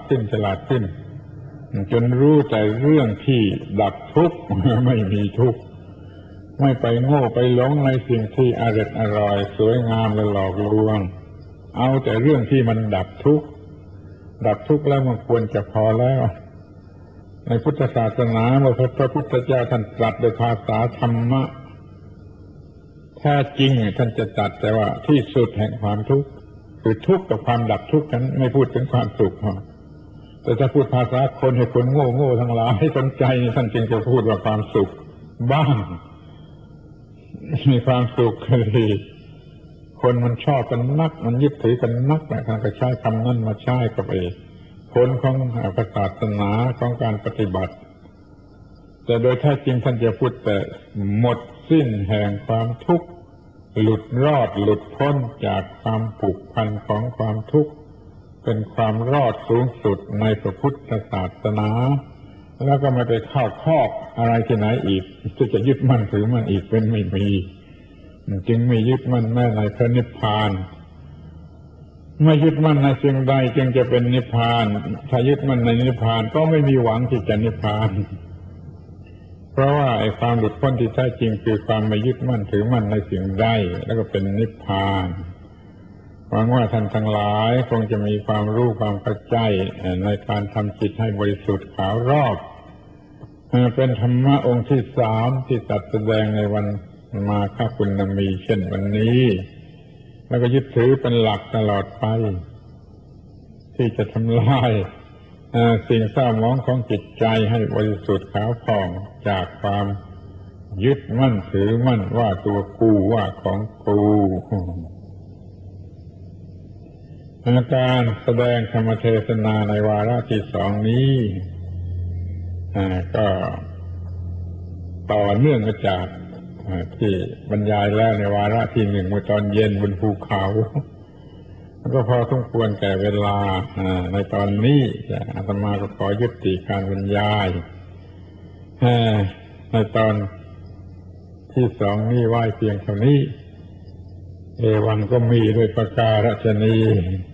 S1: จนรู้แต่เรื่องที่ดับทุกข์ไม่มีทุกข์ไม่ไปโง่ไปหลงในสิ่งที่อร่อยสวยงามและหลอกลวงเอาแต่เรื่องที่มันดับทุกข์แล้วมันควรจะพอแล้วในพุทธศาสนาเมื่อพระพุทธเจ้าท่านตรัสโดยภาษาธรรมะแท้จริงท่านจะตรัสแต่ว่าที่สุดแห่งความทุกข์คือทุกข์กับความดับทุกข์นั้นไม่พูดถึงความสุขแต่ถ้าพูดภาษาคนให้คนโง่ทั้งหลายให้สนใจท่านจึงจะพูดว่าความสุขบ้างมีความสุขคือคนมันชอบกันนักมันยึดถือกันนักนะท่านก็ใช้คำนั้นมาใช้กับผลของศาสนาของการปฏิบัติแต่โดยแท้จริงท่านจะพูดแต่หมดสิ้นแห่งความทุกข์หลุดรอดหลุดพ้นจากความผูกพันของความทุกข์เป็นความรอดสูงสุดในพระพุทธศาสนาแล้วก็ไม่ไปเข้าคอกอะไรที่ไหนอีกที่จะยึดมั่นถือมั่นอีกเป็นไม่มีจึงไม่ยึดมั่นแม้ในพระนิพพานไม่ยึดมั่นในสิ่งใดจึงจะเป็นนิพพานถ้ายึดมั่นในนิพพานก็ไม่มีหวังที่จะนิพพานเพราะว่าความหลุดพ้นที่แท้จริงคือความไม่ยึดมั่นถือมั่นในสิ่งใดแล้วก็เป็นนิพพานหวังว่าท่านทั้งหลายคงจะมีความรู้ความเข้าใจในการทำจิตให้บริสุทธิ์ขาวรอบเป็นธรรมะองค์ที่สามที่ตรัสแสดงในวันมาฆปุณณมีเช่นวันนี้แล้วก็ยึดถือเป็นหลักตลอดไปที่จะทำลายสิ่งเศร้าหมองของจิตใจให้บริสุทธิ์ขาวผ่องจากความยึดมั่นถือมั่นว่าตัวกูว่าของกูการแสดงธรรมเทศนาในวาระที่สองนี้ก็ต่อเนื่องมาจากที่บรรยายแล้วในวาระที่หนึ่งเมื่อตอนเย็นบนภูเขาก็พอสมควรแก่เวลาในตอนนี้อาตมาก็ขอยุติการบรรยายในตอนที่สองนี้ไว้เพียงเท่านี้เอวังก็มีด้วยประการฉะนี้